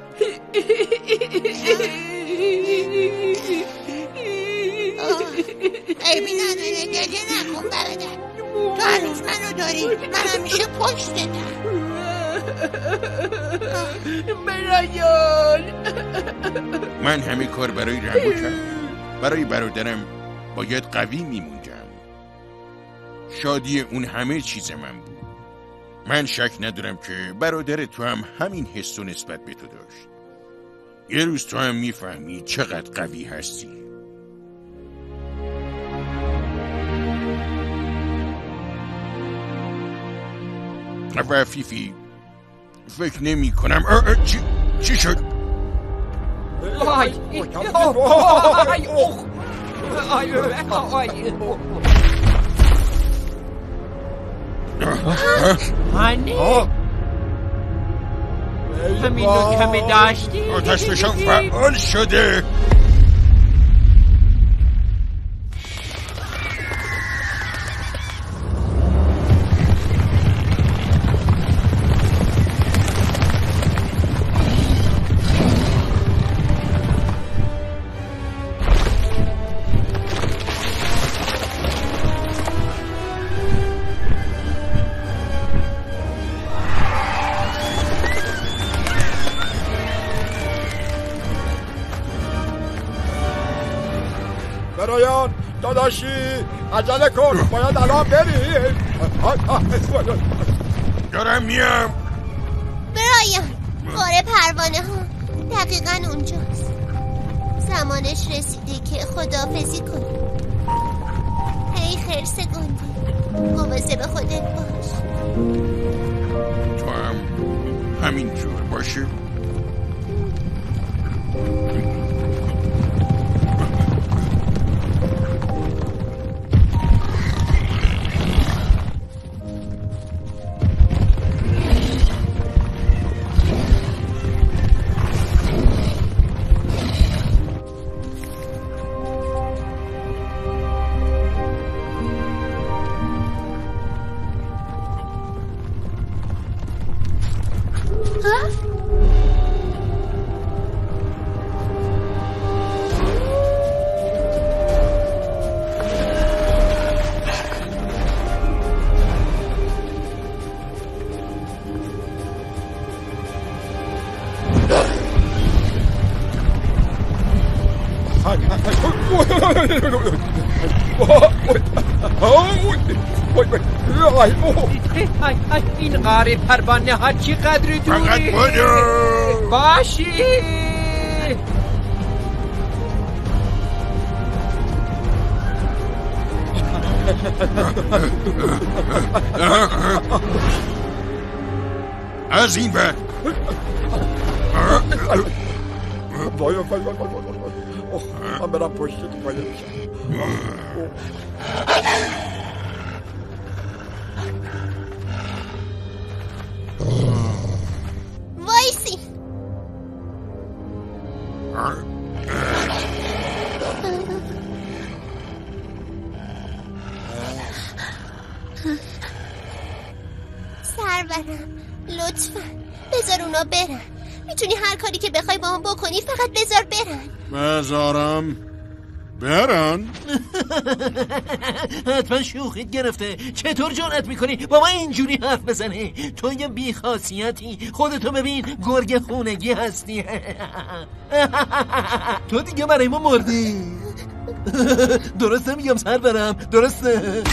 عیبی نداره، گریه نکن برادر. تو هنوز منو داری، من همیشه پشت دارم. برایان، من همه کار برای رنگو کردم. برای برادرم باید قوی میموندم. شادی اون همه چیز من بود. من شک ندارم که برادر تو هم همین حسو نسبت به تو داشت. یه روز تو هم میفهمی چقدر قوی هستی. و فیفی فکر نمی کنم چی شد؟ همین رو کمه داشتی؟ آتش فشان فعال شده. برایان داداشی عجله کن، باید الان بریم. دارم میام. برایان، غار پروانه ها دقیقا اونجاست. زمانش رسیده که خداحافظی کنی. ای خرس گنده، مواظب خودت باش. تو هم همینجور باشه. این غار پروانه ها چقدر دوری؟ فقط بودو باشی. از این بر وای من برم پشت تو پایه میشم. وایسی. سرورم لطفا بذار اونا برن. میتونی هر کاری که بخوای با هم بکنی، فقط بذار برن. بذارم برن؟ حتما شوخیت گرفته. چطور جرأت میکنی با من اینجوری حرف بزنی؟ تو یه بیخاصیتی. خودتو ببین، گرگ خونگی هستی. تو دیگه برای ما مردی. درسته میگم سرورم؟ درسته؟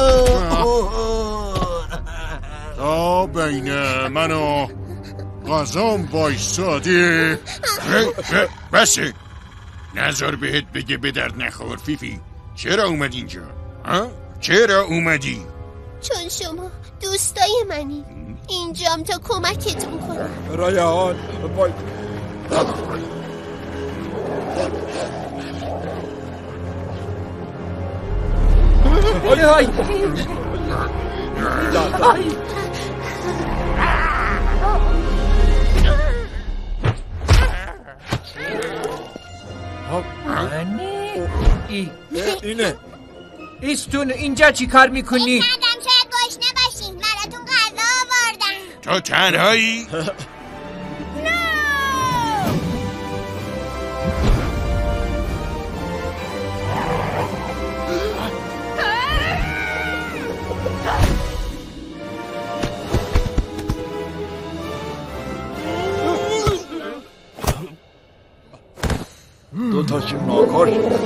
تا بین من و غزام بایستادی. بسه، نظر بهت بگه به درد نخور. فیفی چرا اومد اینجا؟ چرا اومدی؟ چون شما دوستای منی. اینجام تا کمکتون کنم. رایان وای. اینه ایستون. اینجا چی کار میکنی؟ ندم شاید گشنه باشین. براتون غذا آوردم. تو تنهایی؟ دو تاشون ناکار شد.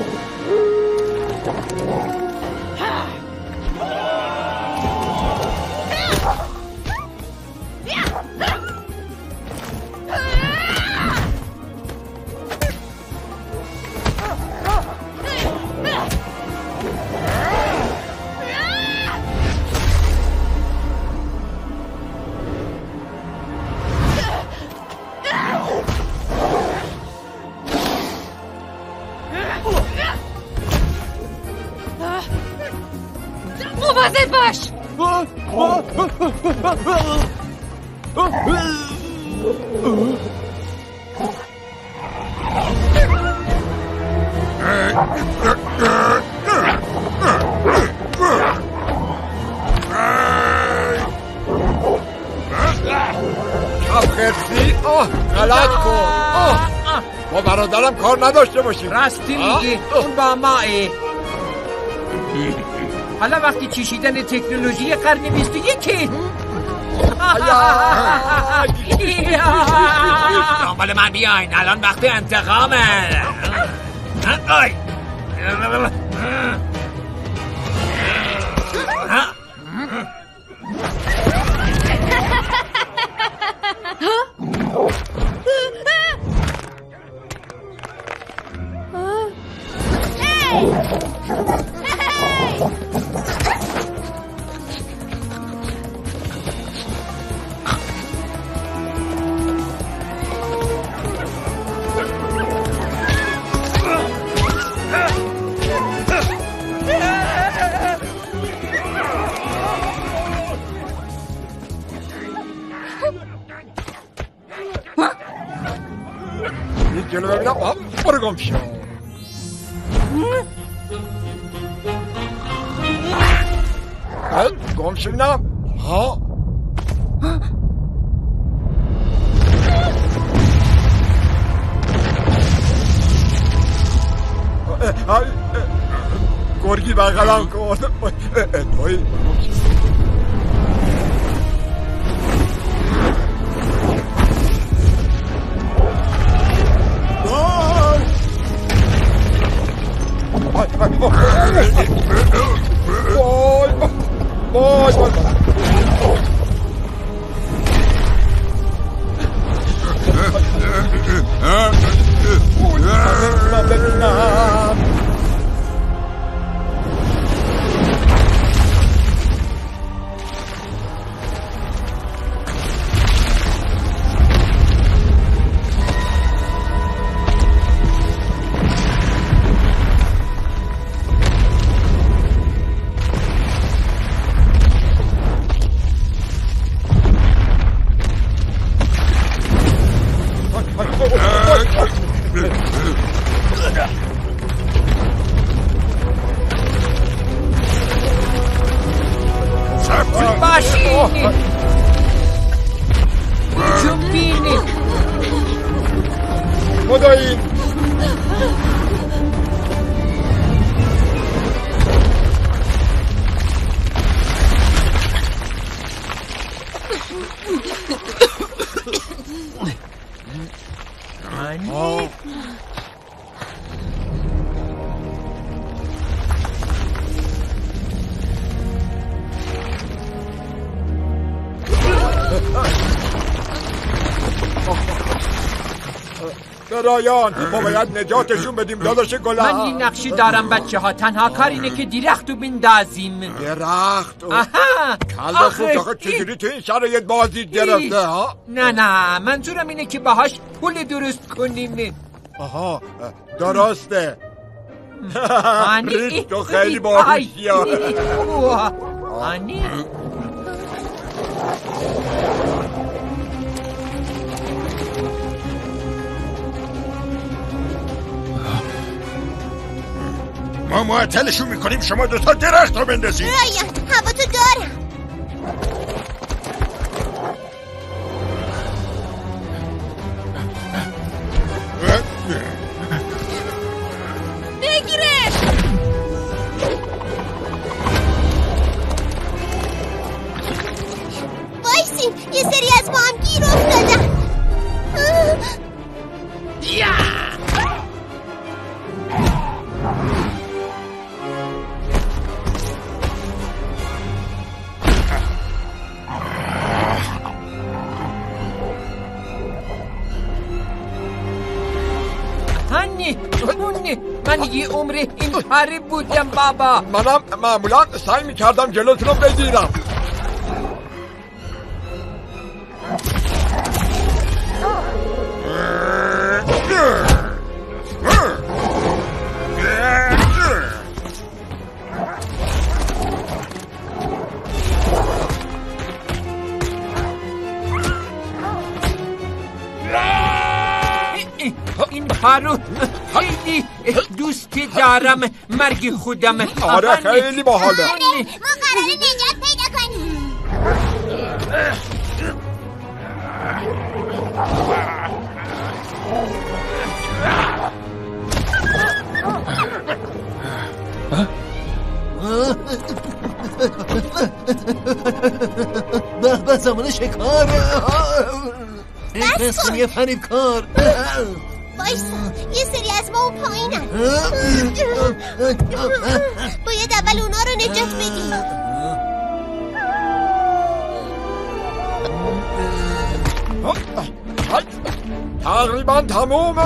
مواظب باش. خرسی غلط کن. با برادرم کار نداشته باشی. راستی میگی اون با ماه. حالا وقتی چشیدن تکنولوژی قرن 21 دنبال من بیاین، الان وقت انتقامه. جلو ببینم. برو گم شو. گم شو ببینم. گرگی بغلم کن. توی درایان ما باید نجاتشون بدیم داداش گلم. من این نقشی دارم بچه ها، تنها کار اینه که درختو بندازیم. درخت؟ آها کلبه خوب چجوری تو این شرایط بازی گرفته ها؟ نه منظورم اینه که باهاش پول درست کنیم. آها درسته. ریک تو خیلی باهوشی ها. آنی ما معطلشون میکنیم، شما دوتا درخت رو بندازید. رایان هوا تو دارم. بگیرش. وایسین، یه سری از ما هم گیر افتادن. من یه عمر این کاری بودم بابا. منم معمولا سعی میکردم جلوتون رو بگیرم. این کارو خیلی دوست دارم. مرگ خودم. آره خیلی باحاله. ما قراره نجات پیدا کنیم. به زمان شکار. قسم یه فریب کار. وایسا، یه سری از ما اون پایینن. باید اول اونا رو نجات بدیم. تقریبا تمومه.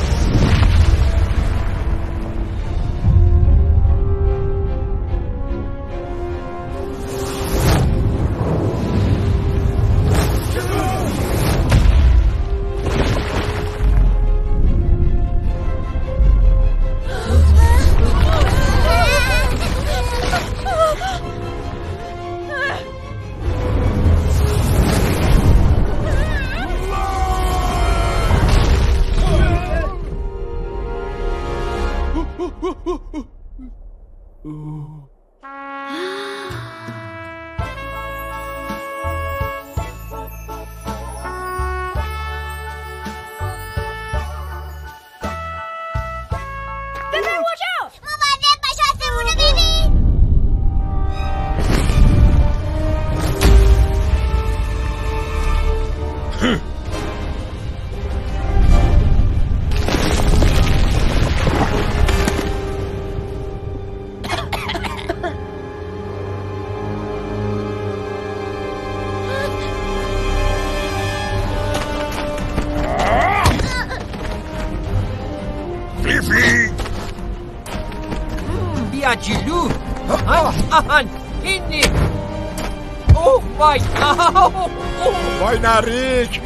بیا جلو. آهان اینی. اوه وای. وای نریک.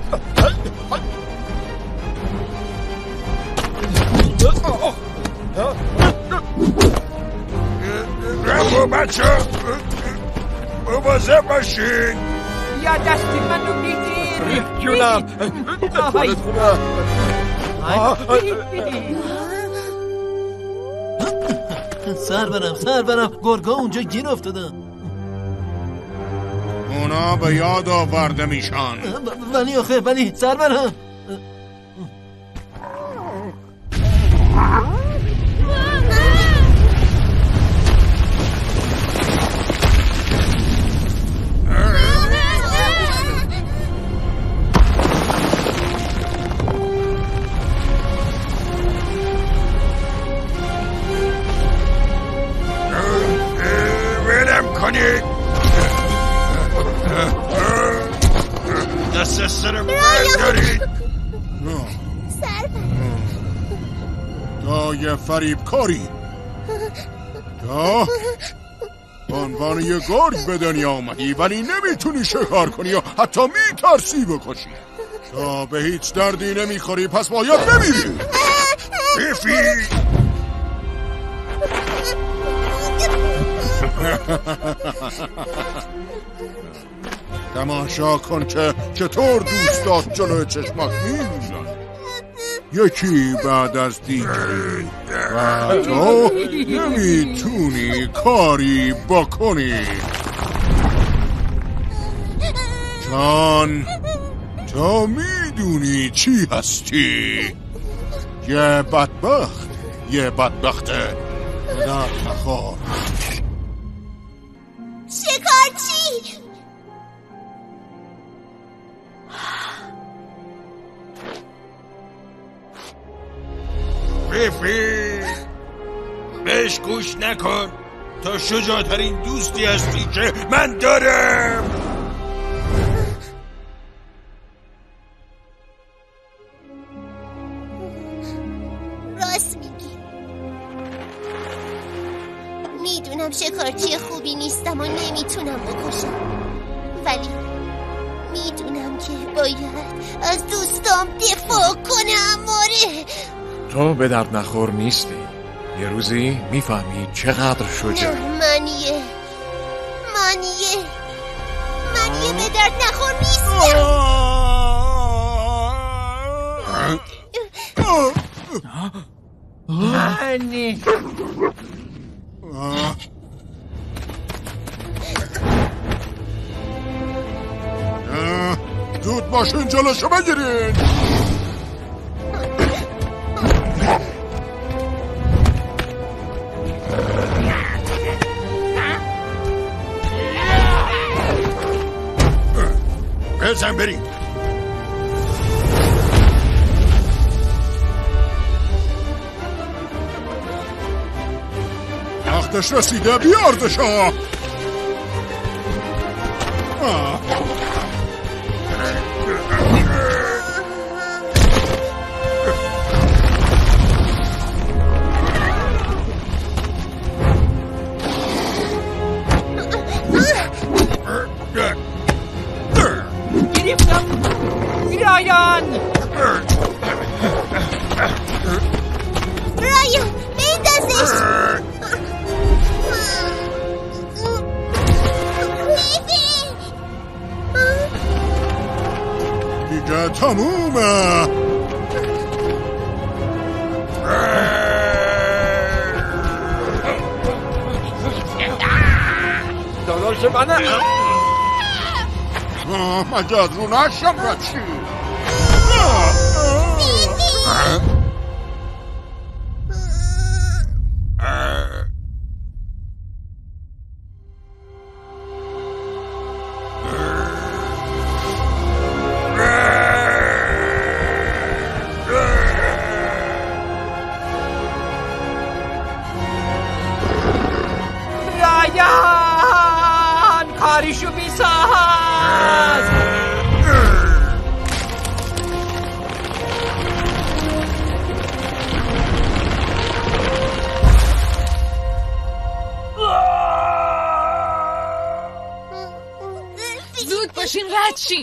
برو بچه، مواظب باشین. یا دستی منو بگیر. جونم. حالت خوبه؟ سر برم گرگا اونجا گیر افتادن. اونا به یاد آورده میشن. ولی سر برم. دست سر بردارید. تا یه فریب کاری تا عنوان یه گرگ به دنیا آمدی ولی نمیتونی شکار کنی یا حتی میترسی بکشی. تا به هیچ دردی نمیخوری پس باید بمیری. بیفی تماشا کن که چطور دوستات جلوی چشمات میمیرن، یکی بعد از دیگری و تو نمیتونی کاری بکنی چون تو میدونی چی هستی. یه بدبخته پدر نخور. شکارچی فیفی بهش گوش نکن، تا شجاعترین دوستی هستی که من دارم. راست میگی. میدونم شکارچی خوبی نیستم و نمیتونم بکشم، ولی میدونم که باید از دوستام دفاع کنم. آره تو به درد نخور نیستی. یه روزی میفهمی چقدر شجاعی. من یه به درد نخور نیستم. زود باشین جلوشو بگیرین. بزن بریم. وقتش رسیده، بیاردشو. رایان بندازش. دیگه تمومه. داداش منه. مگه از رو نشم را چی؟ رایان کاریشو بیساز. زود باشین رد شین.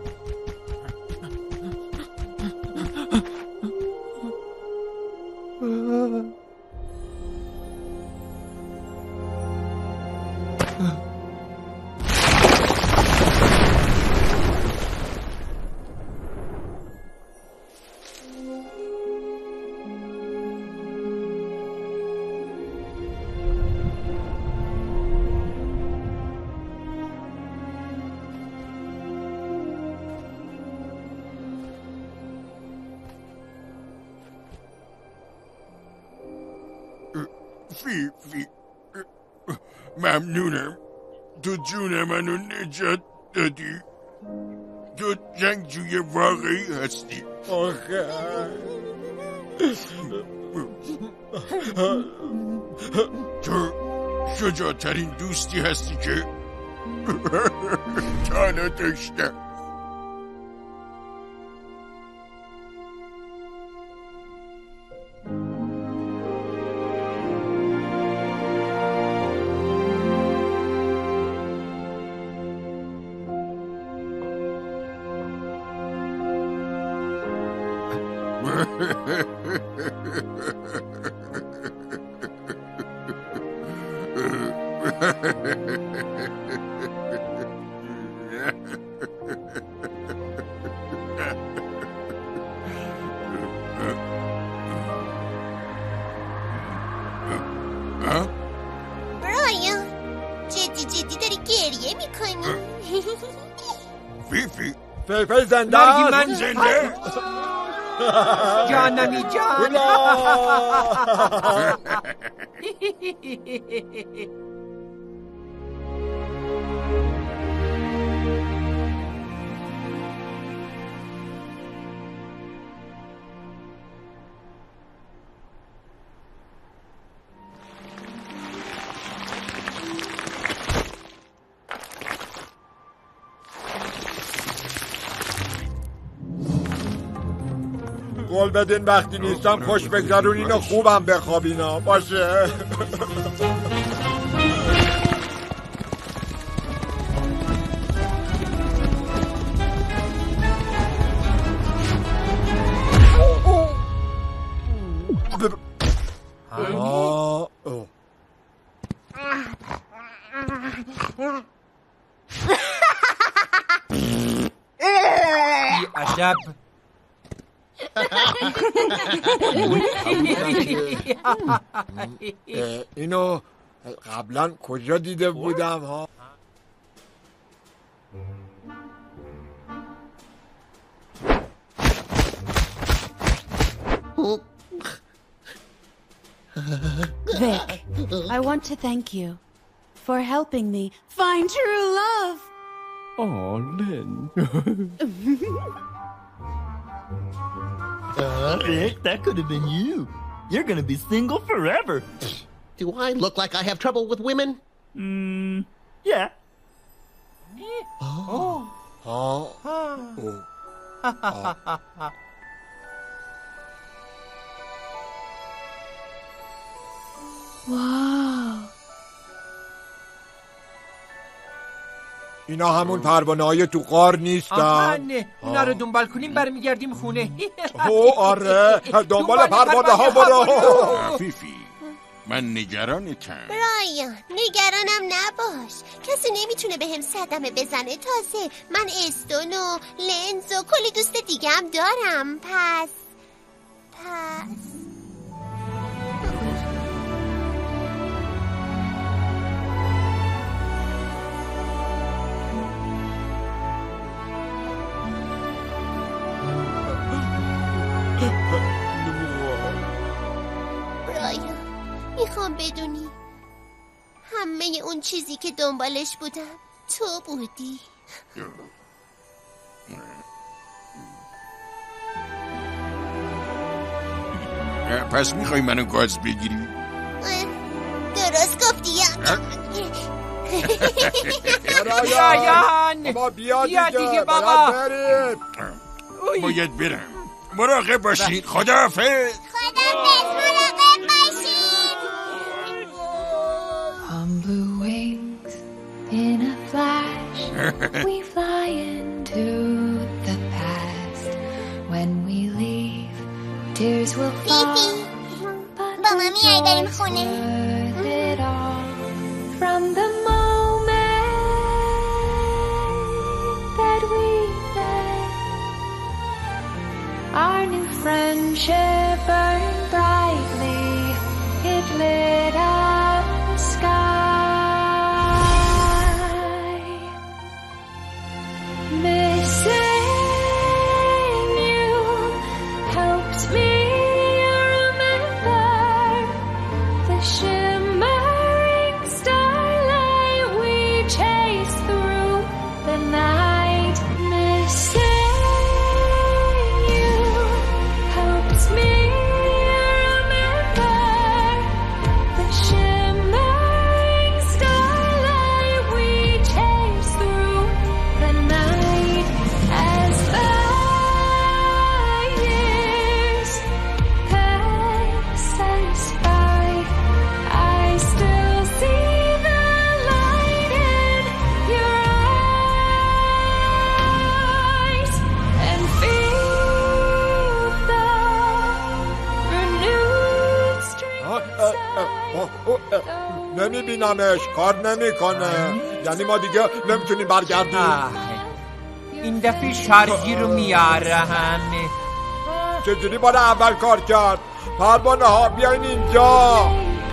فیفی ممنونم، تو جون منو نجات دادی. تو جنگجوی واقعی هستی. تو شجاعترین دوستی هستی که تا حالا داشتم. برایان جدی داری گریه میکنی؟ فیفی فیفی زنده مرگی من زنده. جانمی جان. قول بدین وقتی نیستم خوش بگذرونین و خوبم بخوابینا باشه. عجب. اینو قبلا کجا دیده بودم ها؟ Vic, I want to thank you for helping me find true love. Oh, Lynn. Rick, that could have been you. You're gonna be single forever. Do I look like I have trouble with women? Yeah. Wow. اینا همون پروانه‌های تو غار نیستن. نه اونا رو دنبال کنیم برمیگردیم خونه. آره دنبال پروانه ها برو. فیفی من نگرانتم. برایان نگرانم نباش، کسی نمیتونه بهم صدمه بزنه. تازه من استون و لنز و کلی دوست دیگه هم دارم. پس برایان میخوام بدونی همه اون چیزی که دنبالش بودم تو بودی. پس میخوای منو گاز بگیری؟ درست گفتی. برایان بیا دیگه بابا. باید برم. مراقب باشین. خداحافظ. مراقب باشین. On blue wings, in a flash, we fly into the past. When we leave, tears will fall. با من میای بریم خونه. It all from the moment that we met. Our new friendship burned brightly. It lit up the sky. Missing you helps me remember the shimmering starlight we chased through the night. Missing you helps me remember the shimmering starlight we chased through the night. As the years pass us by, I still see the light in your eyes and feel the renewed strength. نمیبینمش، کار نمیکنه. یعنی ما دیگه نمیتونیم برگردیم. این دفعه شارژی رو میارم. چجوری بار اول کار کرد؟ پروانه ها بیاین اینجا.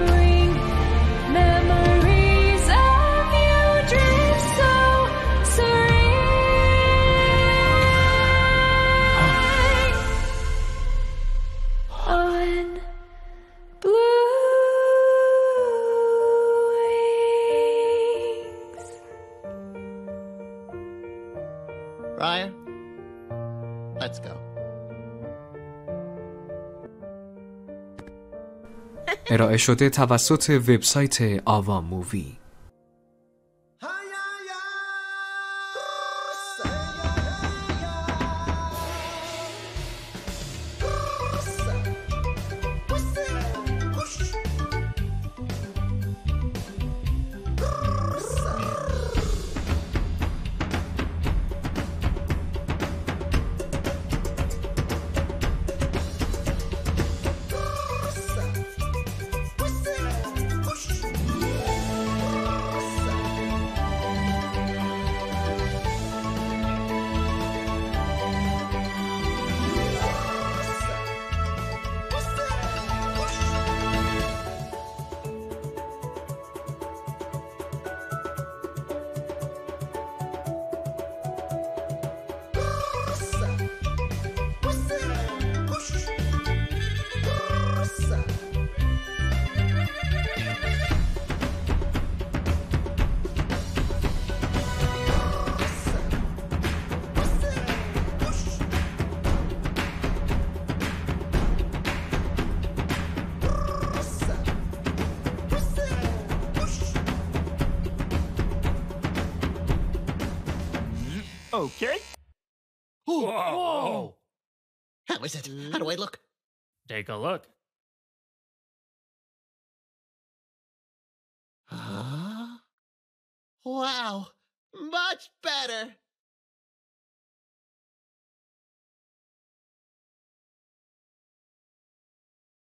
Memories of you drift so serene. ارائه شده توسط وبسایت آوا مووی. Okay. Whoa. How is it? How do I look? Take a look. Huh? Wow. Much better.